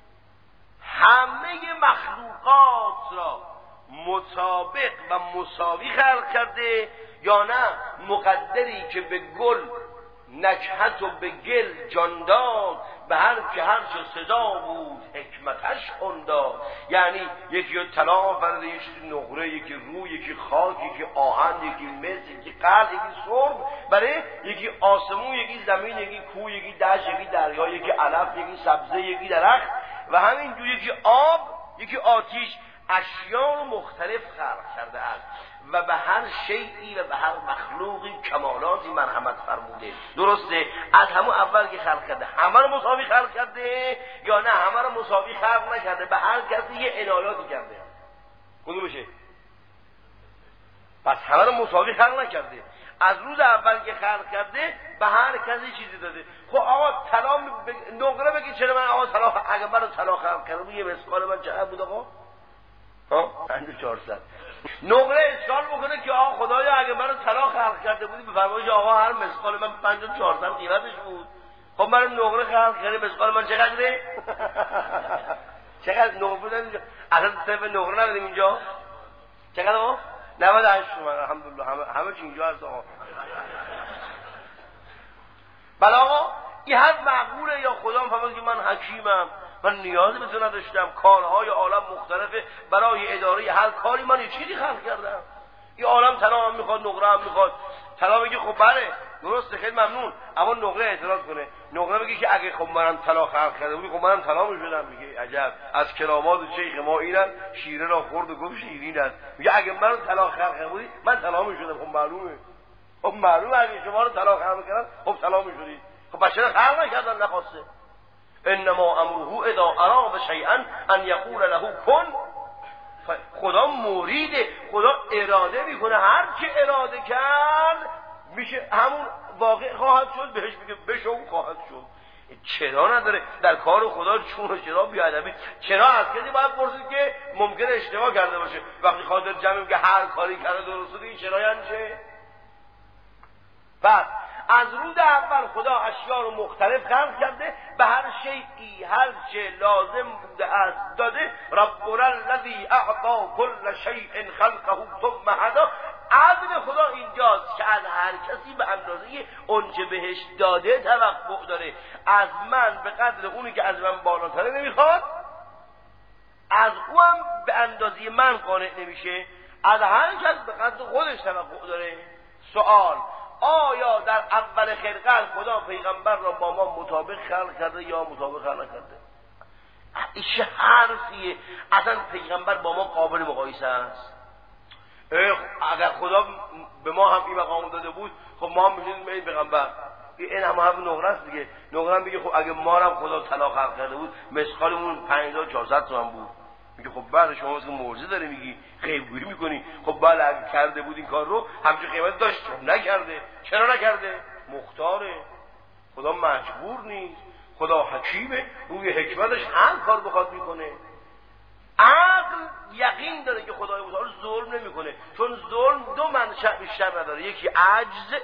همه مخلوقات را مطابق و مساوی خلق کرده یا نه مقدری که به گل نکهت و به گل جان داد، به هر که هر چه سزا بود حکمتش اون داد. یعنی یکی طلا آفریده، یکی نقره، یکی رو، یکی خاک، یکی آهن، یکی مس، یکی قلب، یکی سرب، برای یکی آسمون، یکی زمین، یکی کوه، یکی دشت، یکی دریا، یکی علف، یکی سبزه، یکی درخت و همینجور یکی آب، یکی آتیش. اشیاء رو مختلف خلق کرده است و به هر شیئی و به هر مخلوقی کمالاتی مرحمت فرموده. درسته؟ از همون اول که خلق کرده همه رو مساوی خلق کرده یا نه همه رو مساوی خلق نکرده؟ به هر کسی یه عنایاتی کرده. کدوم بشه؟ پس همه رو مساوی خلق نکرده. از روز اول که خلق کرده به هر کسی چیزی داده. خب آقا طلا بگ... نقره بگی چرا من آقا طلا اگه من طلا خلق کردم یه مسقال من چقدر بود آقا؟ ها؟ پنج و چهارصد. نقره اسکال بکنه که آقا خدایا اگه من طلا خلق کرده بودی بفرمایید آقا هر مسقال من پنج و چهارصد قیمتش بود. خب من نقره خلق کردم مسقال من چقدره؟ چقدر نقره بودن اینجا؟ اصلا صرف نقره نداریم اینجا؟ چقدر آقا؟ نود و هشت تومن. الحمدلله همه همه چی اینجا هست آقا. بله آقا این هر معقوله یا خدا میفهمه که من حکیمم، من نیازی به تو نداشتم، کارهای عالم مختلفه، برای اداره هر کاری من یه چیزی خلق کردم. این عالم طلا هم میخواد، نقره هم میخواد. طلا بگی خب بله درسته خیلی ممنون، اما نقره اعتراض کنه. نقره بگی که اگه خب منم طلا خلق کرده بودی خب منم طلا میشدم. میگه عجب از کرامات شیخ ما اینن، شیره را خورد و گفت شیرین است. میگه اگه منم طلا خلق کرده بودی من طلا میشدم. خب معلومه، خب معلومه اگه شما رو طلا خلق کردن خب طلا میشدید. خب بچه خلق نکردن نخواسته. انما امره اذا اراد شیئا ان یقول له کن. خدا مریده، خدا اراده میکنه، هر چه اراده کرد میشه همون واقع خواهد شد. بهش میگه بشو خواهد شد. چرا نداره در کار خدا چون و چرا بیادبی؟ چرا از کسی باید پرسید که ممکنه اشتباه کرده باشه؟ وقتی خاطر جمعی میگه هر کاری کرده درست بوده، این چرا یعنی چه؟ پس از روز اول خدا اشیاء رو مختلف خلق کرده، به هر شیئی هر چه لازم بوده است داده. ربنا الذی اعطی کل شیء خلقه ثم هدی. عدل خدا اینجاست که از هر کسی به اندازه اون چه بهش داده توقع داره. از من به قدر اونی که از من بالاتره نمیخواد، از اونم به اندازه من قانع نمیشه. از هر کس به قدر خودش توقع داره. سوال آیا در اول خلقت خدا پیغمبر را با ما مطابق خلق کرده یا مطابق خلق نکرده؟ این حرفیه. اصلا پیغمبر با ما قابل مقایسه است. اگر خدا به ما هم این مقام داده بود خب ما هم میشدیم این پیغمبر. این هم هم نقره است دیگه. نقره میگه خب اگه ما هم خدا طلا خلق کرده بود مسخالمون پنج هزار و چهارصد تومن بود. میگه خب بعد شما واسه معجزه داری میگی غیبگویی میکنی. خب بله اگه کرده بود این کار رو همچین قیمت داشت. خب نکرده. چرا نکرده؟ مختاره. خدا مجبور نیست. خدا حکیمه. اون یه حکمتش هر کار بخواد میکنه. عقل یقین داره که خدای متعال ظلم نمیکنه، چون ظلم دو منشأ بیشتر نداره، یکی عجز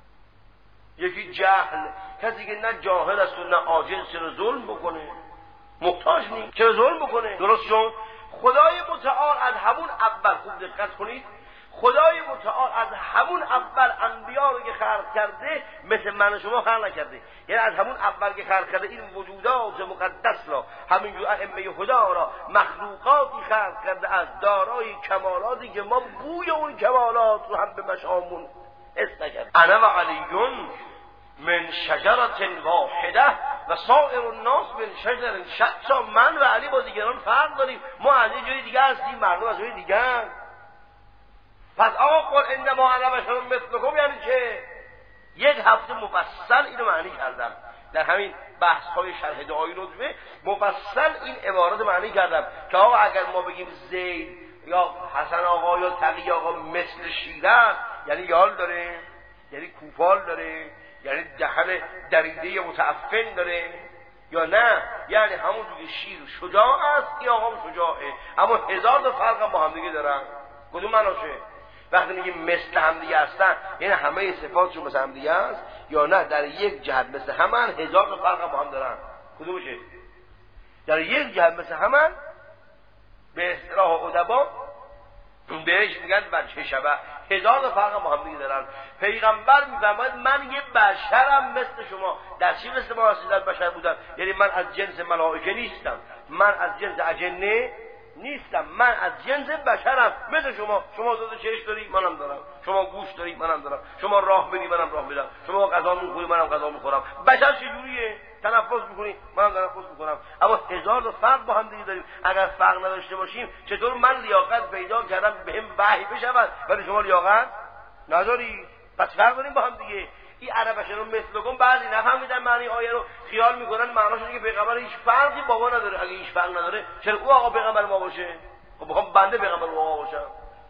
یکی جهل. کسی که نه جاهل است و نه عاجز چرا ظلم بکنه؟ محتاج نیست، چرا ظلم بکنه؟ درست شد. خدای متعال از همون اول، خوب دقت کنید، خدای متعال از همون اول انبیا رو که خلق کرده مثل من و شما خلق نکرده. یعنی از همون اول که خلق کرده این وجودات مقدس را، همینجور ائمه خدا را، مخلوقاتی خلق کرده از دارای کمالاتی که ما بوی اون کمالات رو هم به مشامون حس نکردیم. انا و علیون من شجرة واحده و سائر الناس من شجر شتی. من و علی با دیگران فرق داریم. ما از یه جای دیگه هستیم، مردم از جای دیگه. پس آقا قل انما انا بشر مثلکم یعنی چه؟ یک هفته مفصل اینو معنی کردم. در همین بحث های شرح دعای نجوه مفصل این عبارات معنی کردم که آقا اگر ما بگیم زید یا حسن آقا یا تقی آقا مثل شیرن، یعنی یال داره، یعنی کوفال داره، یعنی دهن دریده متعفن داره، یا نه یعنی همون که شیر شجاع است این آقا شجاعه، اما هزار تا فرق هم با هم دیگه دارن. کدوم معناشه؟ وقتی میگیم مثل هم دیگه هستن یعنی همه صفاتشون مثل هم دیگه است، یا نه در یک جهت مثل همن هزار تا فرق هم با هم دارن؟ کدومشه؟ در یک جهت مثل همن به اصطلاح ادبا بهش میگن وجه شبه، هزار تا فرق هم با هم دیگه دارن. پیغمبر میفرماید من یه بشرم مثل شما. در چی مثل ما هستید؟ در بشر بودن یعنی من از جنس ملائکه نیستم، من از جنس اجنه نیستم، من از جنس بشرم مثل شما. شما دو تا چشم داری منم دارم، شما گوش داری منم دارم، شما راه بری منم راه میرم، شما غذا میخوری منم غذا میخورم. بشر چجوریه؟ تنفس میکنی منم تنفس میکنم، اما هزار تا فرق با هم دیگه داریم. اگر فرق نداشته باشیم چطور من لیاقت پیدا کردم بهم وحی بشود ولی شما لیاقت نداری؟ پس فرق داریم با هم دیگه. این عرب بشر مثلکم بعضی نفهمیدن معنی آیه رو، خیال میکنن معناش اینه که پیغمبر هیچ فرقی با ما نداره. اگه هیچ فرق نداره چرا او آقا پیغمبر ما باشه؟ خب بخوام بنده پیغمبر ما باشم.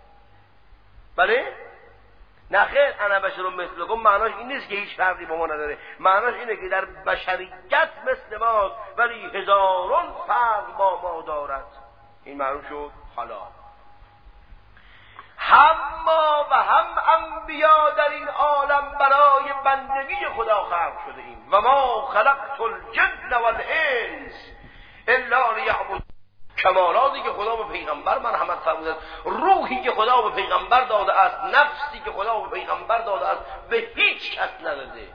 بله؟ نه خیر، انا بشر مثلکم معناش این نیست که هیچ فرقی با ما نداره، معناش اینه که در بشریت مثل ماست ولی هزاران فرق با ما دارد. این معلوم شد. حالا هم ما و هم انبیا در این عالم برای بندگی خدا خلق شده ایم. و ما خلقت الجن والانس الا لیعبدون. کمالاتی که خدا به پیغمبر مرحمت فرموده است، روحی که خدا به پیغمبر داده است، نفسی که خدا به پیغمبر داده است به هیچ کس نداده.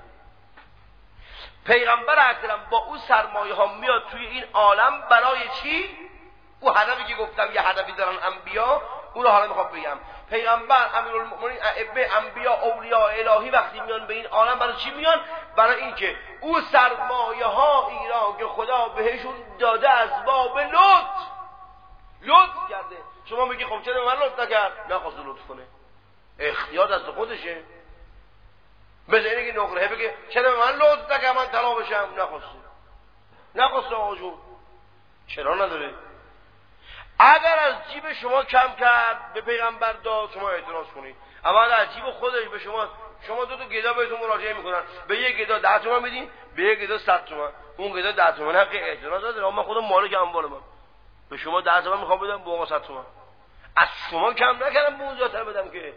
پیغمبر اکرم با او سرمایه ها میاد توی این عالم برای چی؟ او هدفی که گفتم یه هدفی دارن انبیا، اون رو حالا میخوام بگم. پیغمبر، امیرالمؤمنین، ائمه، انبیا، اولیاء الهی وقتی میان به این عالم برای چی میان؟ برای اینکه او سرمایه ها ایران که خدا بهشون داده از باب لطف لطف کرده. شما میگی خب چرا من لطف نکرد؟ نخواست لطف کنه، اختیار دست خودشه. مثل اینه که نقره بگه چرا من لطف نکرد من طلا بشم؟ نخواسته نخواسته آقا جون. چرا نداره؟ اگر از جیب شما کم کرد به پیغمبر داد شما اعتراض کنید، اما اگر از جیب خودش به شما، شما دو تا گدا بهتون مراجعه میکنن، به یک گدا ده تومن میدین، به یک گدا صد تومن، اون گدا ده تومن حق اعتراض نداره. اما من خودم مالک اموال من، به شما ده تومن میخوام بدم، به اون صد تومن. از شما کم نکردم به اون زیادتر بدم که.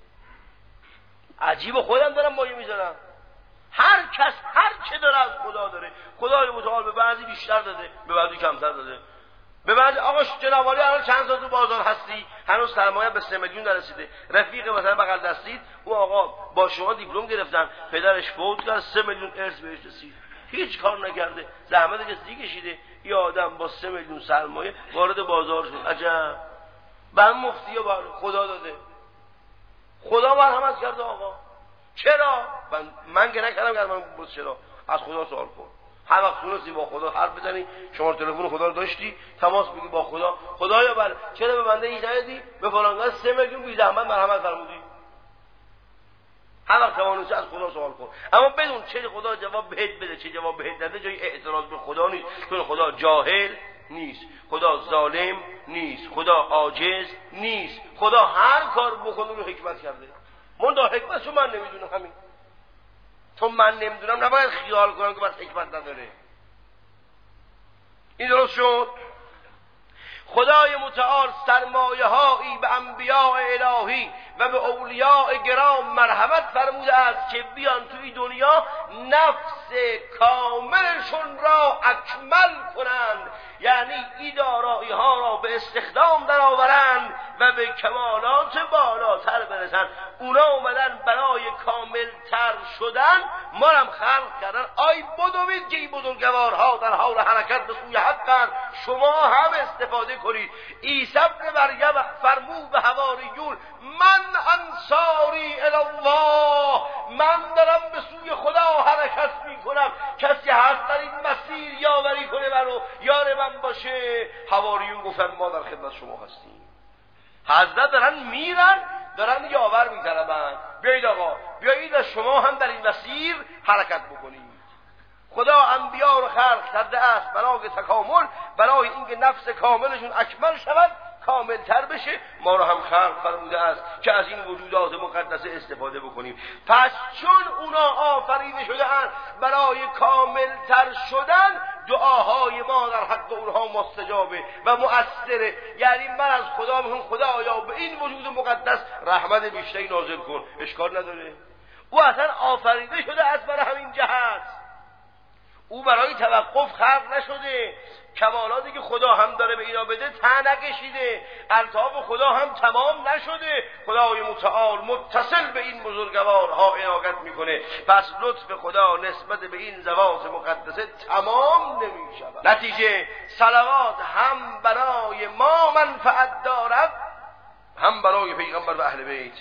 عجیب خودم دارم مایه میذارم. هر کس هر چه داره از خدا داره. خدای متعال به بعضی بیشتر داده، به بعضی کمتر داده. به بعد آقا جناب عالی الان چند سال تو بازار هستی، هنوز سرمایه به سه میلیون نرسیده، رفیق مثلا بغل دستید اون آقا با شما دیپلم گرفتن، پدرش فوت کرد، سه میلیون ارث بهش رسید، هیچ کار نکرده، زحمت کسی کشیده، یه آدم با سه میلیون سرمایه وارد بازار شد. عجب. بعد مفتی با خدا داده، خدا مرحمت کرده آقا. چرا؟ من, من که نکردم که من بود چرا؟ از خدا سوال کن. هر وقت تونستی با خدا حرف بزنی، شما تلفن خدا رو داشتی، تماس بگی با خدا، خدایا بله چرا به بنده هیچ ندادی؟ به فلان سه میلیون بی زحمت مرحمت فرمودی. هر وقت توانستی از خدا سوال کن، اما بدون چه خدا جواب بهت بده چه جواب بهت نده جای اعتراض به خدا نیست. چون خدا جاهل نیست، خدا ظالم نیست، خدا عاجز نیست، خدا هر کار بکنه رو حکمت کرده. من دا حکمت رو من نمیدونم، همین تو من نمیدونم نباید خیال کنم که بس حکمت نداره. این درست شد. خدای متعال سرمایه هایی به انبیاء الهی و به اولیاء گرام مرحمت فرموده است که بیان توی دنیا نفس کاملشون را اکمل کنند، یعنی این دارایی ها را به استخدام درآورند و به کمالات بالاتر برسند. اونا اومدن برای کامل تر شدن، ما هم خلق کردن. آی بدوید که این بزرگوارها در حال حرکت به سوی حقند، شما هم استفاده کنید. عیسی ابن مریم فرمود به حواریون من انصاری الی الله، من دارم به سوی خدا حرکت میکنم، کسی هست در این مسیر یاوری کنه منو، یار من باشه؟ حواریون گفتن ما در خدمت شما هستیم. حضرت دارن میرن، دارن یاور میطلبن، بیایید آقا بیایید شما هم در این مسیر حرکت بکنید. خدا انبیا رو خلق کرده است برای تکامل، برای اینکه نفس کاملشون اکمل شود، کامل تر بشه. ما رو هم خلق فرموده است که از این وجودات مقدسه استفاده بکنیم. پس چون اونا آفریده شده اند برای کامل تر شدن، دعاهای ما در حق اونها مستجابه و مؤثره. یعنی من از خدا میگم خدایا به این وجود مقدس رحمت بیشتری نازل کن. اشکال نداره، او اصلا آفریده شده است برای همین جهت، او برای توقف خلق نشده. کمالاتی که خدا هم داره به اینا بده ته نکشیده، الطاف خدا هم تمام نشده. خدای متعال متصل به این بزرگوارها عنایت میکنه، پس لطف خدا نسبت به این ذوات مقدسه تمام نمیشود. نتیجه صلوات هم برای ما منفعت دارد، هم برای پیغمبر و اهل بیت.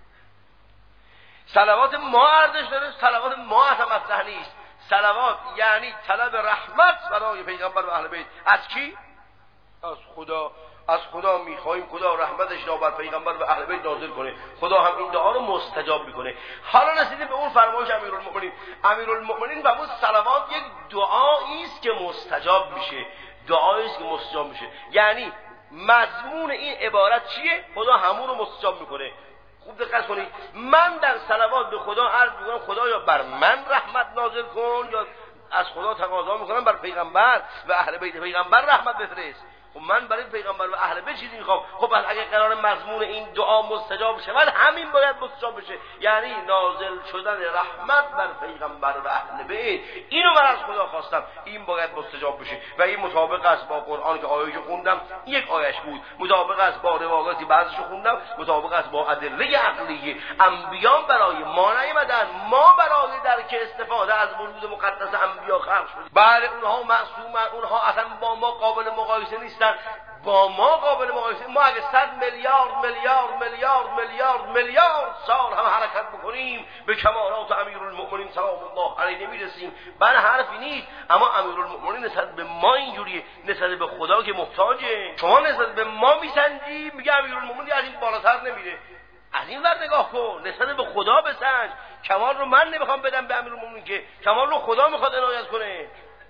صلوات ما ارزش داره، صلوات ما اصلا مطرح نیست. صلوات یعنی طلب رحمت برای پیغمبر و اهل بیت. از کی؟ از خدا. از خدا میخوایم خدا رحمتش را بر پیغمبر و اهل بیت نازل کنه. خدا هم این دعا رو مستجاب میکنه. حالا رسیدیم به اون فرمایش امیرالمؤمنین. امیرالمؤمنین فرمود صلوات یک دعایی است که مستجاب میشه، دعایی است که مستجاب میشه. یعنی مضمون این عبارت چیه؟ خدا همون رو مستجاب میکنه. خوب دقت کنید، من در صلوات به خدا عرض میکنم خدایا بر من رحمت نازل کن، یا از خدا تقاضا میکنم بر پیغمبر و اهل بیت پیغمبر رحمت بفرست. خب من برای پیغمبر و اهل بیت چیزی میخوام. خب پس اگه قرار مضمون این دعا مستجاب شود، همین باید مستجاب بشه، یعنی نازل شدن رحمت بر پیغمبر و اهل بیت. اینو من از خدا خواستم، این باید مستجاب بشه و این مطابق است با قرآن که آیه‌شو خوندم یک آیه‌اش بود، مطابق است با روایاتی بعضیشو خوندم، مطابق است با ادله عقلیه. انبیا برای ما نیامدن، ما برای درک استفاده از وجود مقدس انبیا خلق شدیم. بله اونها معصومن، اونها اصلا با ما قابل مقایسه نیستن. با ما قابل مقایسه، ما اگه صد میلیارد میلیارد میلیارد میلیارد میلیارد سال هم حرکت بکنیم به کمالات امیرالمؤمنین سلام الله علیه نمیرسیم. بله حرفی نیست، اما امیرالمؤمنین نسبت به ما اینجوریه، نسبت به خدا که محتاجه. شما نسبت به ما میسنجی، میگه امیرالمؤمنین از این بالاتر نمیره. از این ور نگاه کن، نسبت به خدا بسنج. کمال رو من نمیخوام بدم به امیرالمؤمنین، که کمال رو خدا میخواد عنایت کنه.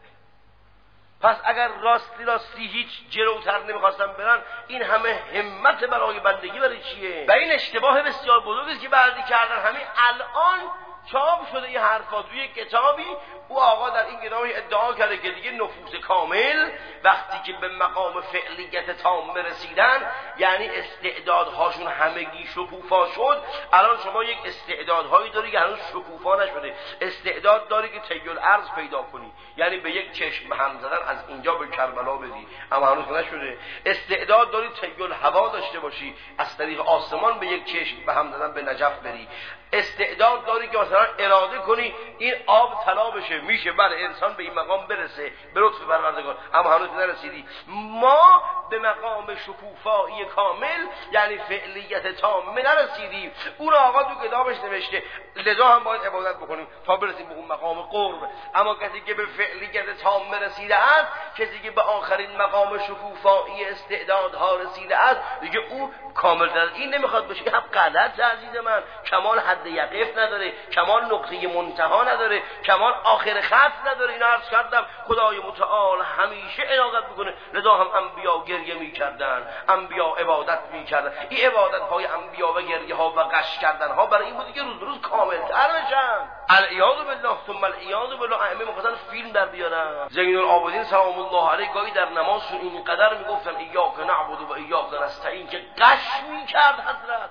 پس اگر راستی راستی هیچ جلوتر نمیخواستم برن، این همه همت برای بندگی برای چیه؟ و این اشتباه بسیار بزرگی که بعضی کردن. همین الان چاپ شده این حرفا توی کتابی، او آقا در این کتابی ادعا کرده که دیگه نفوس کامل وقتی که به مقام فعلیت تام رسیدن، یعنی استعدادهاشون همگی شکوفا شد. الان شما یک استعدادهایی داری که هنوز شکوفا نشده. استعداد داری که طی الارض پیدا کنی، یعنی به یک چشم هم زدن از اینجا به کربلا بدی، اما هنوز نشده. استعداد داری طی الهوا داشته باشی، از طریق آسمان به یک چشم به هم زدن به نجف بری. استعداد داری که مثلا مثلا اراده کنی این آب طلا بشه، میشه، بله انسان به این مقام برسه به لطف پروردگار، اما هنوز نرسیدی. ما به مقام شکوفایی کامل یعنی فعلیت تام نرسیدیم. اون آقا تو کتابش نوشته لذا هم باید عبادت بکنیم تا برسیم به اون مقام قرب. اما کسی که به فعلیت تام رسیده است، کسی که به آخرین مقام شکوفایی استعدادها رسیده است، دیگه او کامل تر این نمیخواد بشه. هم غلط عزیز من، کمال حد یقف نداره، کمال نقطه منتها نداره، کمال آخر خط نداره. اینا عرض کردم خدای متعال همیشه عنایت بکنه. لذا هم انبیا گریه میکردن، انبیا عبادت میکردن. این عبادت های انبیا و گریه ها و غش کردن ها برای این بود که روز روز کامل تر بشن. العیاذ بالله ثم العیاذ بالله. ائمه میخواستن فیلم در بیارن. زین العابدین سلام الله علیه گاهی در نمازشون اینقدر میگفتن ایاک نعبد و ایاک نستعین که غش میکرد حضرت.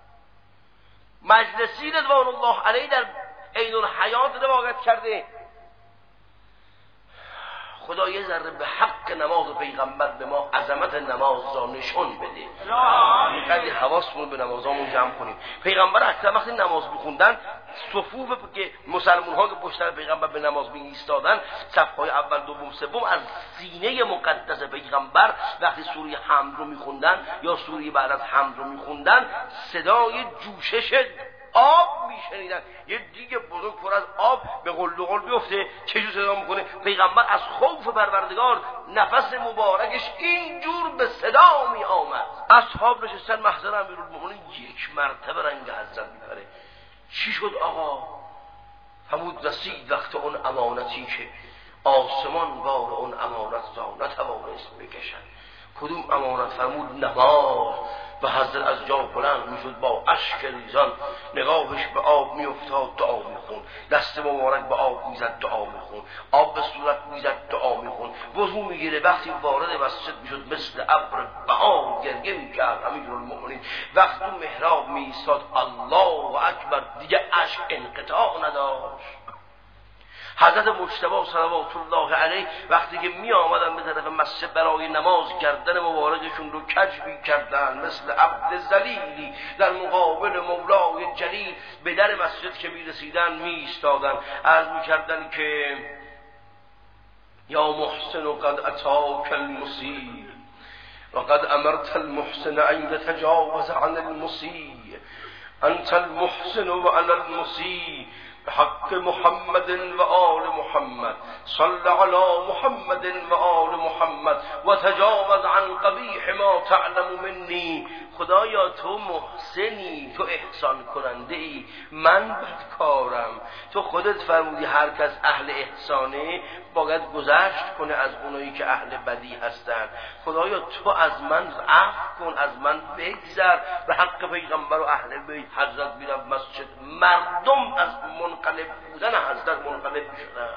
مجلسی رضوان الله علیه در عین الحیات روایت کرده خدا یه ذره به حق نماز و پیغمبر به ما عظمت نماز را نشون بده. اینقدر حواسمون به نمازامون جمع کنیم. پیغمبر اکثر وقتی نماز میخوندن صفوف که مسلمان ها که پشت سر پیغمبر به نماز می ایستادن، صفهای اول دوم سوم از سینه مقدس پیغمبر وقتی سوره حمد رو میخوندن یا سوره بعد از حمد رو میخوندن صدای جوشش آب میشنیدن. یه دیگه بزرگ پر از آب به قل و قل بیفته چجور صدا میکنه؟ پیغمبر از خوف پروردگار نفس مبارکش اینجور به صدا می آمد. اصحاب نشستن محضر امیرالمومنین، یک مرتبه رنگ حضرت میپره. چی شد آقا؟ فرمود رسید وقت اون امانتی که آسمان بار اون امانت را نتوانست بکشن. کدوم امانت؟ فرمود نماز. و حضرت از جا بلند میشد با اشک ریزان نگاهش به آب میافتاد دعا میخون، دست مبارک به آب میزد دعا میخون، آب به صورت میزد دعا میخون، وضو میگیره وقتی وارد مسجد میشد مثل ابر بهار گریه میکرد. امیرالمومنین وقتی تو محراب میایستاد الله اکبر دیگه اشک انقطاع نداشت. حضرت مجتبی صلوات الله علیه وقتی که می آمدن به طرف مسجد برای نماز گردن مبارکشون رو کج می کردن مثل عبد ذلیلی در مقابل مولای جلیل به در مسجد که می رسیدن می ایستادن عرض می کردن که یا محسن قد اتاک المسیء وقد امرت المحسن ان يتجاوز عن المسیء انت المحسن وانا المسیء بحق محمد و آل محمد صل علی محمد و آل محمد و تجاوز عن قبیح ما تعلم منی. خدایا تو محسنی، تو احسان کننده ای، من بدکارم. تو خودت فرمودی هر کس اهل احسانه باید گذشت کنه از اونایی که اهل بدی هستن. خدایا تو از من عفو کن، از من بگذر. به حق پیغمبر و اهل بیت حضرت میرفت مسجد، مردم از منقلب بودن حضرت منقلب میشدن.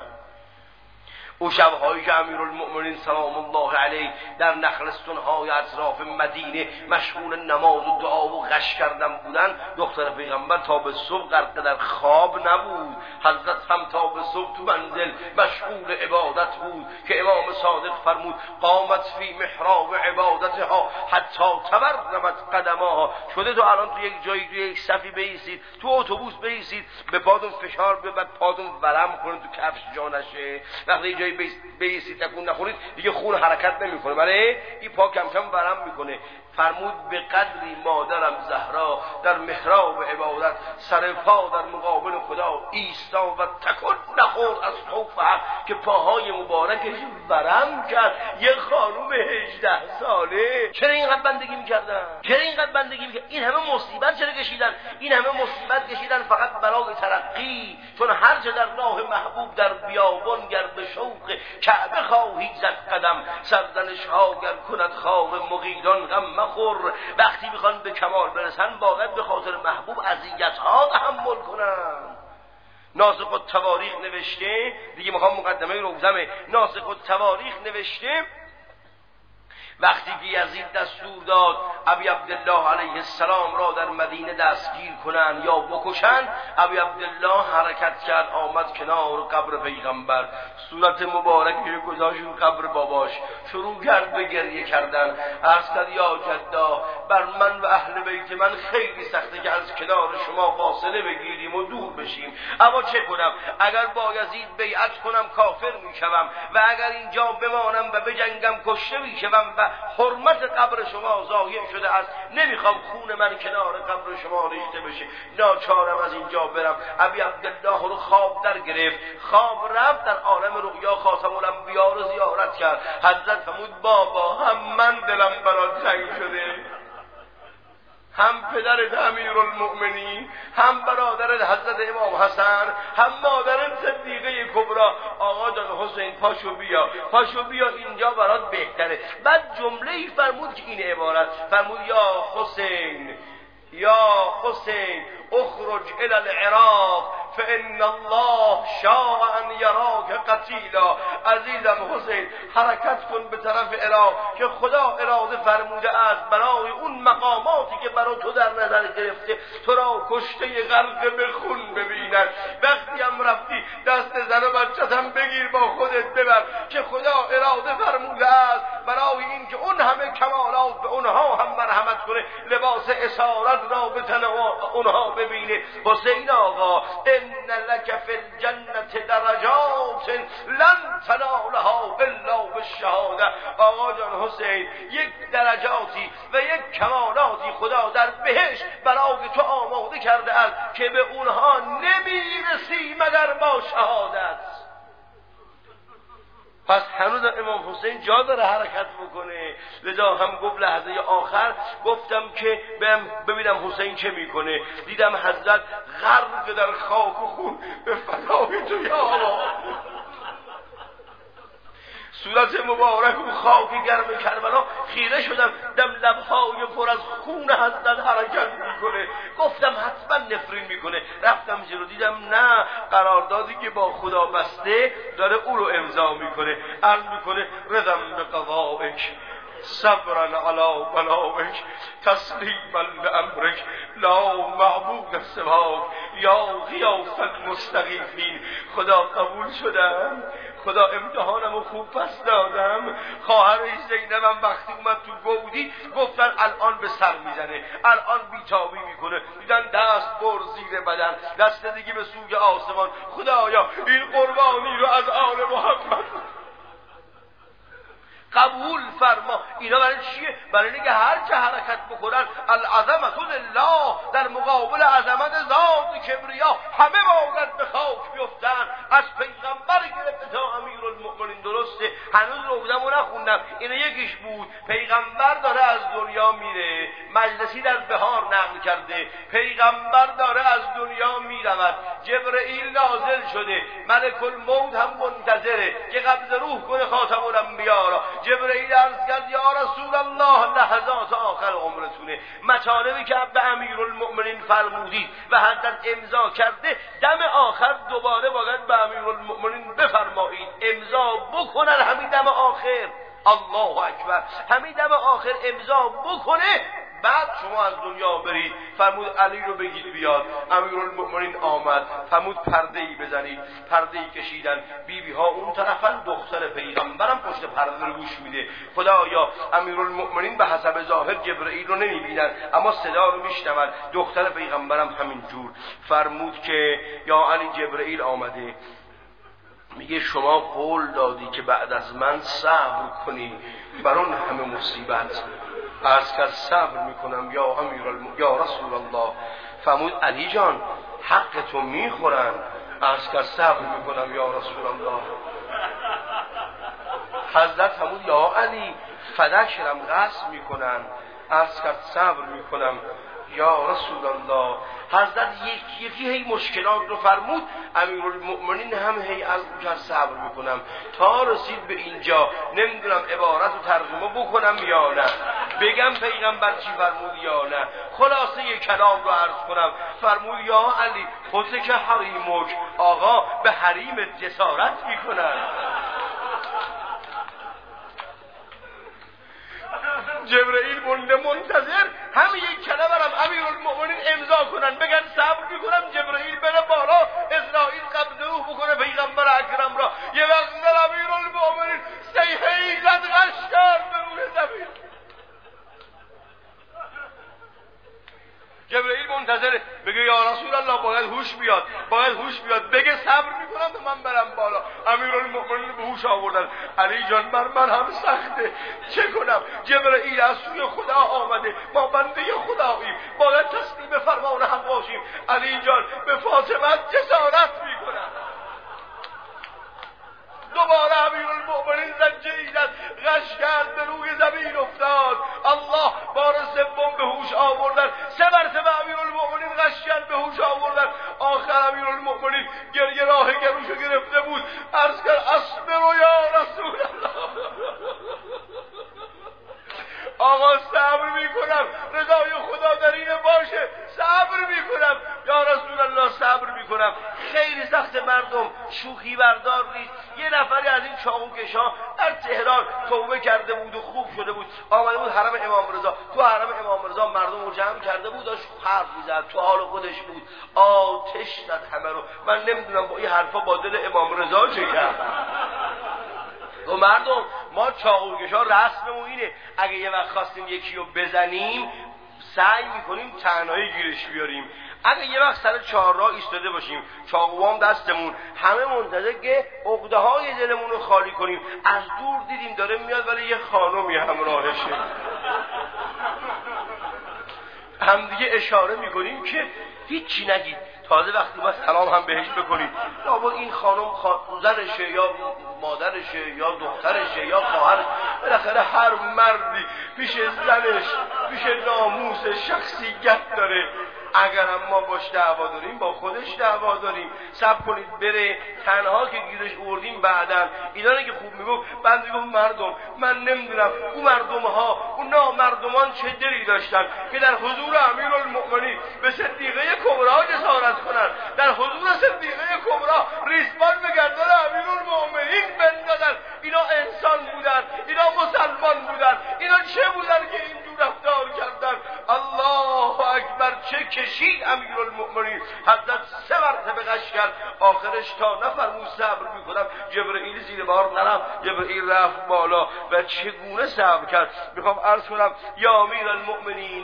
او شبهایی که امیرالمؤمنین سلام الله علیه در نخلستان‌های اطراف مدینه مشغول نماز و دعا و غش کردن بودن، دختر پیغمبر تا به صبح غرق در خواب نبود. حضرت هم تا به صبح تو منزل مشغول عبادت بود که امام صادق فرمود قامت فی محراب عبادتها حتی تورمت قدمها. شده تو الان تو یک جایی تو یک صفی بایستید، تو اتوبوس بایستید، به پاتون فشار ببر، پاتون ورم کنید تو کفش جا نشه. وقتی جایی بیستید تکون نخورید دیگه خون حرکت نمیکنه، بله این پا کم کم ورم میکنه. فرمود به قدری مادرم زهرا در محراب عبادت سر پا در مقابل خدا ایستا و تکون نخورد از خوف حق که پاهای مبارکش ورم کرد. یه خانوم هجده ساله چرا اینقدر بندگی میکردن؟ چرا اینقدر بندگی میکردن؟ این همه مصیبت چرا کشیدن؟ این همه مصیبت کشیدن فقط برای ترقی، چون هر چه در راه محبوب در بیابان گر به شوق کعبه خواهی زد قدم، سرزنش ها گر کند خار مغیلان غم مخور. وقتی میخوان به کمال برسن باید به خاطر محبوب اذیت ها تحمل کنن. ناسخ التواریخ نوشته، دیگه میخوام مقدمه روزمه، ناسخ التواریخ نوشته وقتی که یزید دستور داد ابی عبدالله علیه السلام را در مدینه دستگیر کنند یا بکشند، ابی عبدالله حرکت کرد آمد کنار قبر پیغمبر، صورت مبارکی گذاشت قبر باباش، شروع کرد به گریه کردن. عرض کرد یا جدا، بر من و اهل بیت من خیلی سخته که از کنار شما فاصله بگیریم و دور بشیم، اما چه کنم؟ اگر با یزید بیعت کنم کافر میشوم و اگر اینجا بمانم و بجنگم کشته میشوم و حرمت قبر شما ضایع شده است، نمیخوام خون من کنار قبر شما ریخته بشه، ناچارم از اینجا برم. ابی عبدالله رو خواب در گرفت، خواب رفت، در عالم رؤیا خاتم الانبیا رو زیارت کرد. حضرت فرمود بابا هم من دلم برات تنگ شده، هم پدرت امیرالمؤمنین، هم برادرت حضرت امام حسن، هم مادرت صدیقه کبری. آقا جان حسین پاشو بیا، پاشو بیا اینجا برات بهتره. بعد جمله ای فرمود که این عبارت فرمود یا حسین یا حسین اخرج الى العراق فان الله شاء ان یراک قتیلا. عزیزم حسین حرکت کن به طرف عراق که خدا اراده فرموده است برای اون مقاماتی که برای تو در نظر گرفته تو را کشته غرق به خون ببیند. وقتی هم رفتی دست زن و بچه‌تم بگیر با خودت ببر که خدا اراده فرموده است برای این که اون همه کمالات به اونها هم مرحمت کنه، لباس اسارت را به تن اونها ببینه. حسین آقا ان لک فی الجنة درجات لن تنالها الا بالشهاده. آقا جان حسین یک درجاتی و یک کمالاتی خدا در بهشت برای تو آماده کرده است که به اونها نمیرسی مگر با شهادت. پس هنوز امام حسین جا داره حرکت بکنه. لذا هم گفت لحظه آخر گفتم که ببینم حسین چه میکنه. دیدم حضرت غرق در خاک و خون به فدای تو یا الله. صورت مبارک و خاک گرم کربلا خیره شدم، دم لبهای پر از خون حضرت حرکت میکنه. گفتم حتما نفرین میکنه. رفتم جلو دیدم نه، قراردادی که با خدا بسته داره او رو امضا میکنه. عرض میکنه رضم به قضائک صبرا علی بلاوک تسلیما لامرک لا معبود سواک یا غیاث المستغیثین. خدا قبول شدم، خدا امتحانمو خوب پس دادم. خواهر زینبم وقتی اومد تو گودی گفتن الان به سر میزنه، الان بیتابی میکنه. دیدن دست بر زیر بدن، دست دیگه به سوی آسمان. خدایا این قربانی رو از آل محمد قبول فرما. اینا برای چیه؟ برای اینکه هر چه حرکت بکنن العظمت لله، در مقابل عظمت ذات کبریا همه باید به خاک بیفتن. از پیغمبر گرفته تا امیرالمؤمنین. درسته هنوز روزمو نخوندم، اینه یکیش بود. پیغمبر داره از دنیا میره، مجلسی در بهار نقل کرده، پیغمبر داره از دنیا میرود، جبرئیل نازل شده، ملک الموت هم منتظره که قبض روح کنه خاتم الانبیا را. جبرئیل عرض کرد یا رسول الله لحظات آخر عمرتونه، مطالبی که به امیرالمؤمنین فرمودید و حضرت امضا کرده، دم آخر دوباره باید به امیرالمؤمنین بفرمایید امضا بکنن. همین دم آخر الله اکبر، همین دم آخر امضا بکنه، بعد شما از دنیا برید. فرمود علی رو بگید بیاد. امیرالمؤمنین آمد، فرمود پرده ای بزنید. پرده ای کشیدن، بی بی ها اون طرفن، دختر پیغمبرم پشت پرده رو گوش میده. خدایا امیرالمؤمنین به حسب ظاهر جبرئیل رو نمیبینن اما صدا رو میشنون، دختر پیغمبرم همین جور. فرمود که یا علی جبرئیل آمده، میگه شما قول دادی که بعد از من صبر کنی بر اون همه مصیبت. عرض کرد صبر میکنم یا امیرالمؤمنین یا رسول الله. فرمود علی جان حق تو میخورن. عرض کرد صبر میکنم یا رسول الله. حضرت فرمود یا علی فدک رم غصب میکنن. عرض کرد صبر میکنم یا رسول الله. حضرت یکی یکی هی مشکلات رو فرمود. امیرالمؤمنین هم هی از اونجا صبر میکنم تا رسید به اینجا. نمیدونم عبارت رو ترجمه بکنم یا نه، بگم پیغمبر چی فرمود یا نه. خلاصه یک کلام رو عرض کنم. فرمود یا علی خودت که حریمک، آقا به حریمت جسارت میکنن. جبرئیل مونده منتظر همه یک کلمه برم امیرالمؤمنین امضا کنن بگن صبر میکنم جبرئیل بره بالا اسرائیل قبضه او بکنه پیغمبر اکرم را. یه وقت در امیرالمؤمنین صیحه‌ای زد غش کرد به روی زمین. جبرئیل منتظره بگه یا رسول الله باید هوش بیاد باید هوش بیاد بگه صبر میکنم تا من برم بالا. امیرالمؤمنین به هوش آوردن. علی جان بر من هم سخته چه کنم؟ جبرئیل از سوی خدا آمده ما بنده خداییم باید تسلیم فرمان هم باشیم. علی جان به فاطمه جسارت میکنم. دوباره امیرالمؤمنین زنجیری زد غش کرد به روی زمین افتاد. الله بار سوم به هوش آوردن. سه مرتبه امیرالمؤمنین غش کرد به هوش آوردن. آخر امیرالمؤمنین گریه راه گروشو گرفته بود عرض کرد اصبر یا رسول الله آقا صبر میکنم رضای خدا در این باشه صبر میکنم یا رسول الله صبر میکنم. خیلی سخت مردم شوخی بردار نیست. یه نفری از این چاقوکشا در تهران توبه کرده بود و خوب شده بود آمده بود حرم امام رضا. تو حرم امام رضا مردم رو جمع کرده بود داشت حرف میزد تو حال خودش بود آتش زد همه رو. من نمیدونم با این حرفا با دل امام رضا چه کرد. و مردم ما چاقوکشا رسممون اینه اگه یه وقت خواستیم یکی رو بزنیم سعی میکنیم تنهایی گیرش بیاریم. اگه یه وقت سر چهارراه ایستاده باشیم چاقوام دستمون همه منتظر که عقده های دلمون رو خالی کنیم. از دور دیدیم داره میاد ولی یه خانمی همراهشه همدیگه اشاره میکنیم که هیچی نگید. تازه وقتی ما سلام هم بهش بکنید لابد این خانم زنشه یا مادرشه یا دخترشه یا خواهرش. بالاخره هر مردی پیش زنش پیش ناموس شخصیت داره. اگرم ما باش دعوا داریم با خودش دعوا داریم. صبر کنید بره تنها که گیرش آوردیم بعداً اینا رو که خوب میگفت بعد میگفت مردم من نمیدونم اون مردم ها اون نامردمان چه دلی داشتن که در حضور امیرالمؤمنین به صدیقه کبرا جسارت کنن. در حضور صدیقه کبرا ریسمان به گردن امیرالمؤمنین بندازن. اینا انسان بودن اینا مسلمان بودن اینا چه بودن که اینجور رفتار کردن. الله اکبر چه کشید امیرالمؤمنین. حضرت سه مرتبه غش کرد آخرش تا نفرمود صبر میکنم جبرئیل زیر بار نرم. جبرئیل رفت بالا و چگونه صبر کرد. میخوام عرض کنم یا امیرالمؤمنین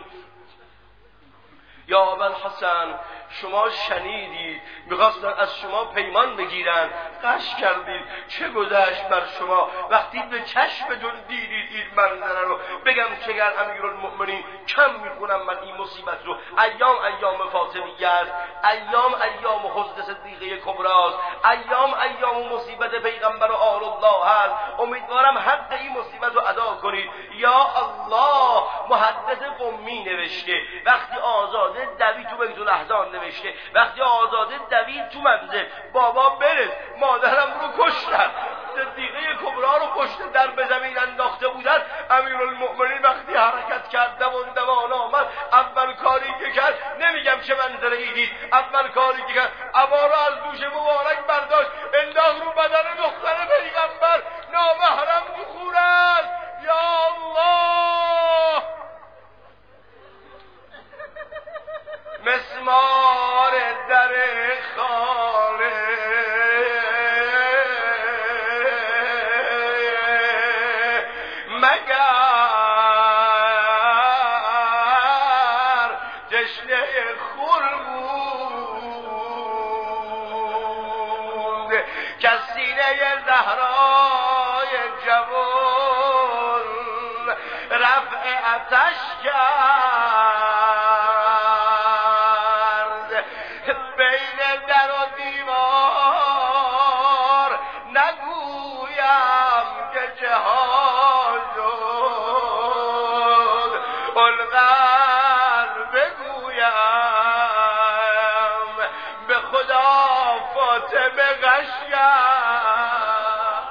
یا ابوالحسن شما شنیدید میخواستن از شما پیمان بگیرن غش کردید. چه گذشت بر شما وقتی به چشمتون دیدید این منظره رو؟ بگم چگر امیرالمؤمنین کم میخونم من این مصیبت رو. ایام ایام فاطمیه است. ایام ایام حضرت صدیقه کبراست. ایام ایام مصیبت پیغمبر و آل الله هست. امیدوارم حق این مصیبت رو ادا کنید. یا الله محدث قمی نوشته وقتی آزاده دوید تو بیت الاحزان نوشته وقتی آزاده دوید تو منزل بابا برس مادرم رو کشتن صدیقه کبرا رو پشت در به زمین انداخته بودن. امیرالمؤمنین وقتی حرکت کرد دوان دوان آمد اول کاری که کرد نمیگم چه منظره ای دید اول کاری که کرد عبا رو از دوش مبارک برداشت انداخت رو بدن دختر پیغمبر نامحرم تو خونه است. یا الله مسمار در خانه مگر جشن خورمون کسینه زهرای جوان رفع آتش کرد بین در و دیوار نگویم که جهان شد اونقدر بگویم به خدا فاطمه غش کرد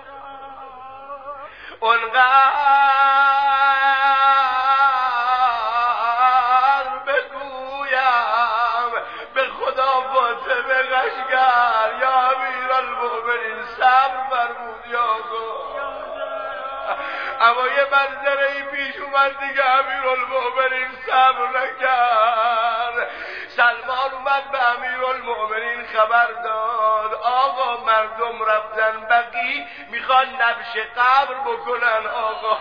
اونقدر یا امیرالمؤمنین صبر فرمود یا اما یه منظره پیش اومد دیگه امیرالمؤمنین صبر نکرد. سلمان اومد به امیرالمؤمنین خبر داد آقا مردم رفتن بقی میخوان نبش قبر بکنن، آقا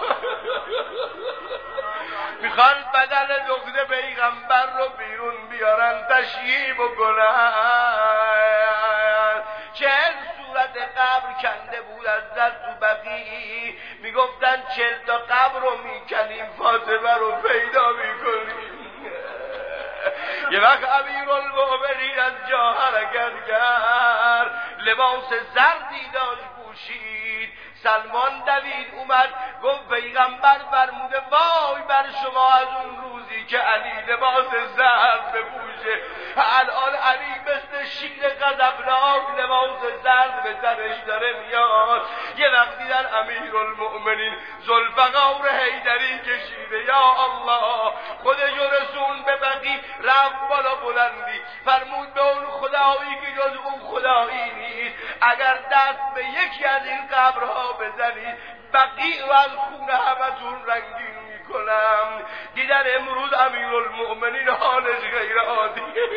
میخوان بدن دخت پیغمبر رو بیرون بیارن تشییع بکنن. چهل صورت قبر کنده بود از در تو بقی، میگفتن چهل تا قبر رو میکنیم فاطمه رو پیدا میکنیم. یه وقت امیرالمؤمنین از جا حرکت کرد، لباس زردی داشت پوشید. سلمان دوید اومد گفت پیغمبر فرموده وای بر شما از اون روزی که علی لباس زرد بپوشه. الان علی مثل شیر غضبناک لباس زرد به سرش داره میاد. یه وقت دیدن امیرالمؤمنین ذوالفقار حیدری کشیده، یا الله خودشو رسون به بقی، رفت بالا بلندی فرمود به اون خدایی که جز اون خدایی نیست، اگر دست به یکی از این قبرها بزنید بقی و از خون همتون رنگین میکنم. دیدن امروز امیرالمؤمنین حالش غیر عادیه.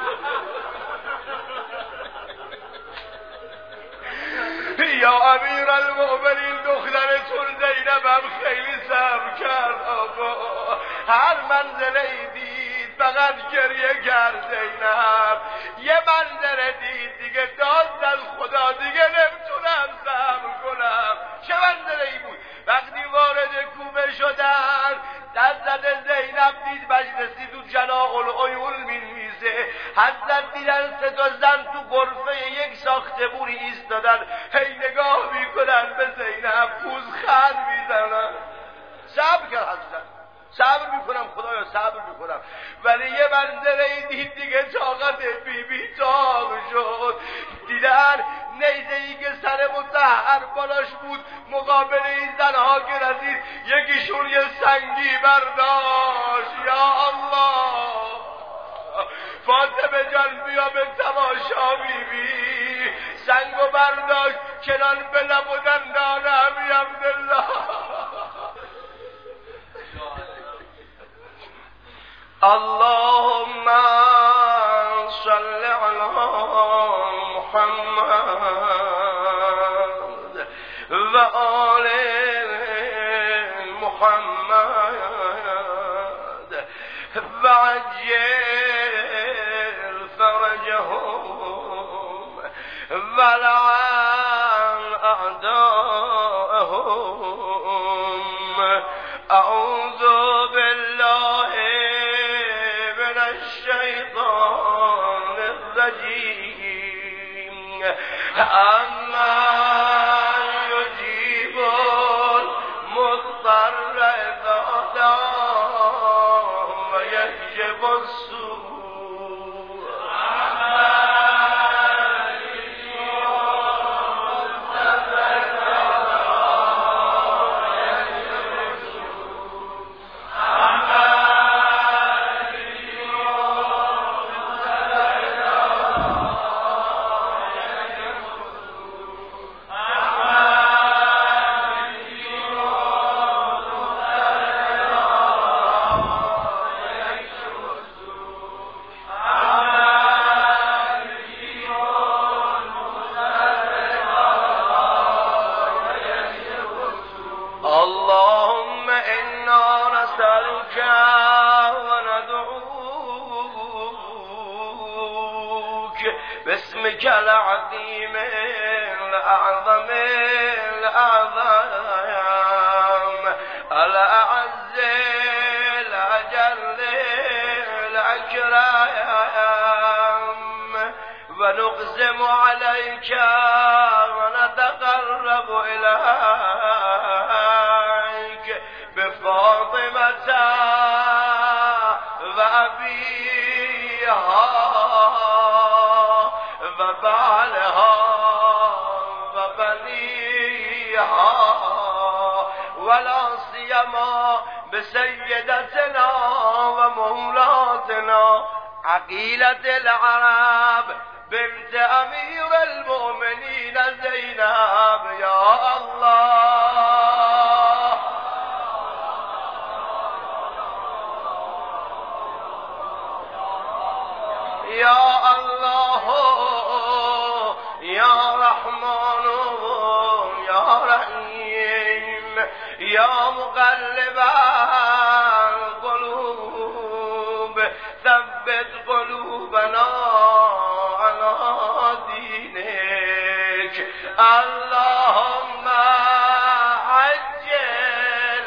یا امیرالمؤمنین دخترتون زینب هم خیلی صبر کرد آقا، هر منظره ای دید فقط گریه کرد. زینب یه منظره دید دیگه داد از خدا دیگه نمیتونم صبر کنم. چه منظره ای بود؟ وقتی وارد کوبه شدن دست زده زینب دید مجلسی تو جلاء العیون مینویسه. حضرت دیدن سه تا زن تو غرفه یک ساختمونی ایستادن، هی نگاه میکنن به زینب، پوزخند میزنن. صبر کرد حضرت، صبر میکنم خدایا صبر میکنم. ولی یه منظره ای دید دیگه طاقت بی بی تاق شد. دیدن نیزه ای که سر مطهر بالاش بود مقابل این زنها که رسید یکیشون یه سنگی برداشت. یا الله فاطمه جان بیا به تماشا بیبی. سنگو برداشت کنان به لب و دندان امی عبدالله. اللهم صل علی محمد و آل محمد و عجل فرجهم و لعن اعداءهم. اعوذ بالله من الشیطان الرجیم. اما یجیب المضطر اذا دعاه و یکشف السوء. اللهم انا نسألك وندعوك باسمك العظيم الأعظم الأعظم الأعز الأجل الأكرم، ونقسم عليك ونتقرب إليك بفاطمة وأبيها وبعلها وبنيها، ولا سيما بسيدتنا ومولاتنا عقيلة العرب بنت امیر المؤمنین زینب. یا الله رحمان یا رحیم یا مقلب القلوب ثبت قلوبنا علی دینک اللهم عجل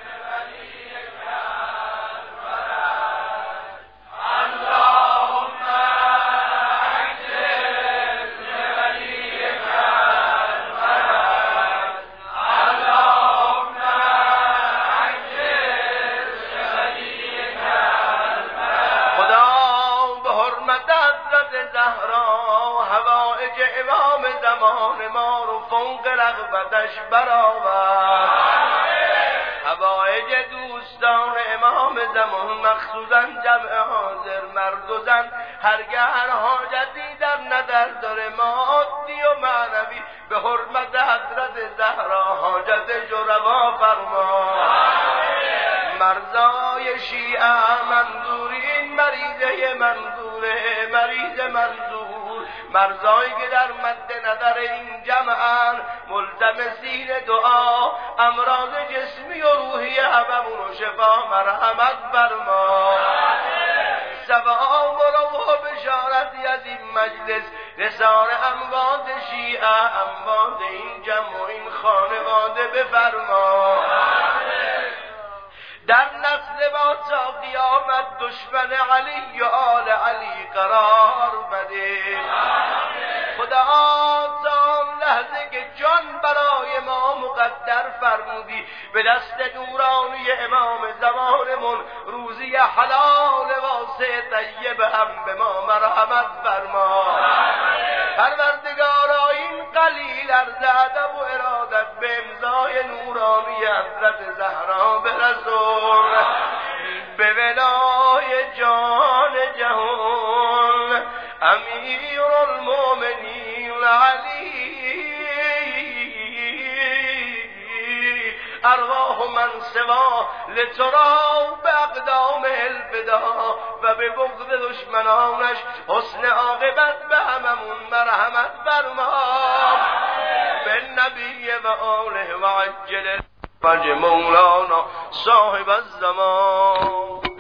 اللهم عجل لوليك الفرج اللهم عجل لوليك الفرج خدا به حرمت حضرت زهرا حوائج امام زمان ما رو فوق رغبتش برآورد حوائج دوستان امام زمان مخصوصا جمع حاضر مرد و زن هرگه هر حاجتی در نظر داره مادی و معنوی به حرمت حضرت زهرا حاجتش رو روا فرما مرزای شیعه منظورین مریضه منظوره مریض منظور مرزایی که در مد نظر این جمعن ملتمسین دعا امراض جسمی و روحی هممون و شفا مرحمت فرما ثواب و روح و بشارتی از این مجلس رسان اموات شیعه اموات این جمع و این خانواده بفرما در نسل ما تا قیامت دشمن علی و آل علی قرار بده خدا تا لحظه که جان برای ما مقدر فرمودی به دست نورانی امام زمانمون روزی حلال واسع طیب هم به ما مرحمت فرما پروردگارا این قلیل عرض ادب و ارادت به امضای نورانی حضرت زهرا برسون به ولای جان جهان امیر المؤمنین علی ارواح من سوا لترا به اقدام الفدا و به بغض دشمنانش حسن عاقبت به هممون مرحمت فرما به نبی و آله و عجل فرج مولانا صاحب الزمان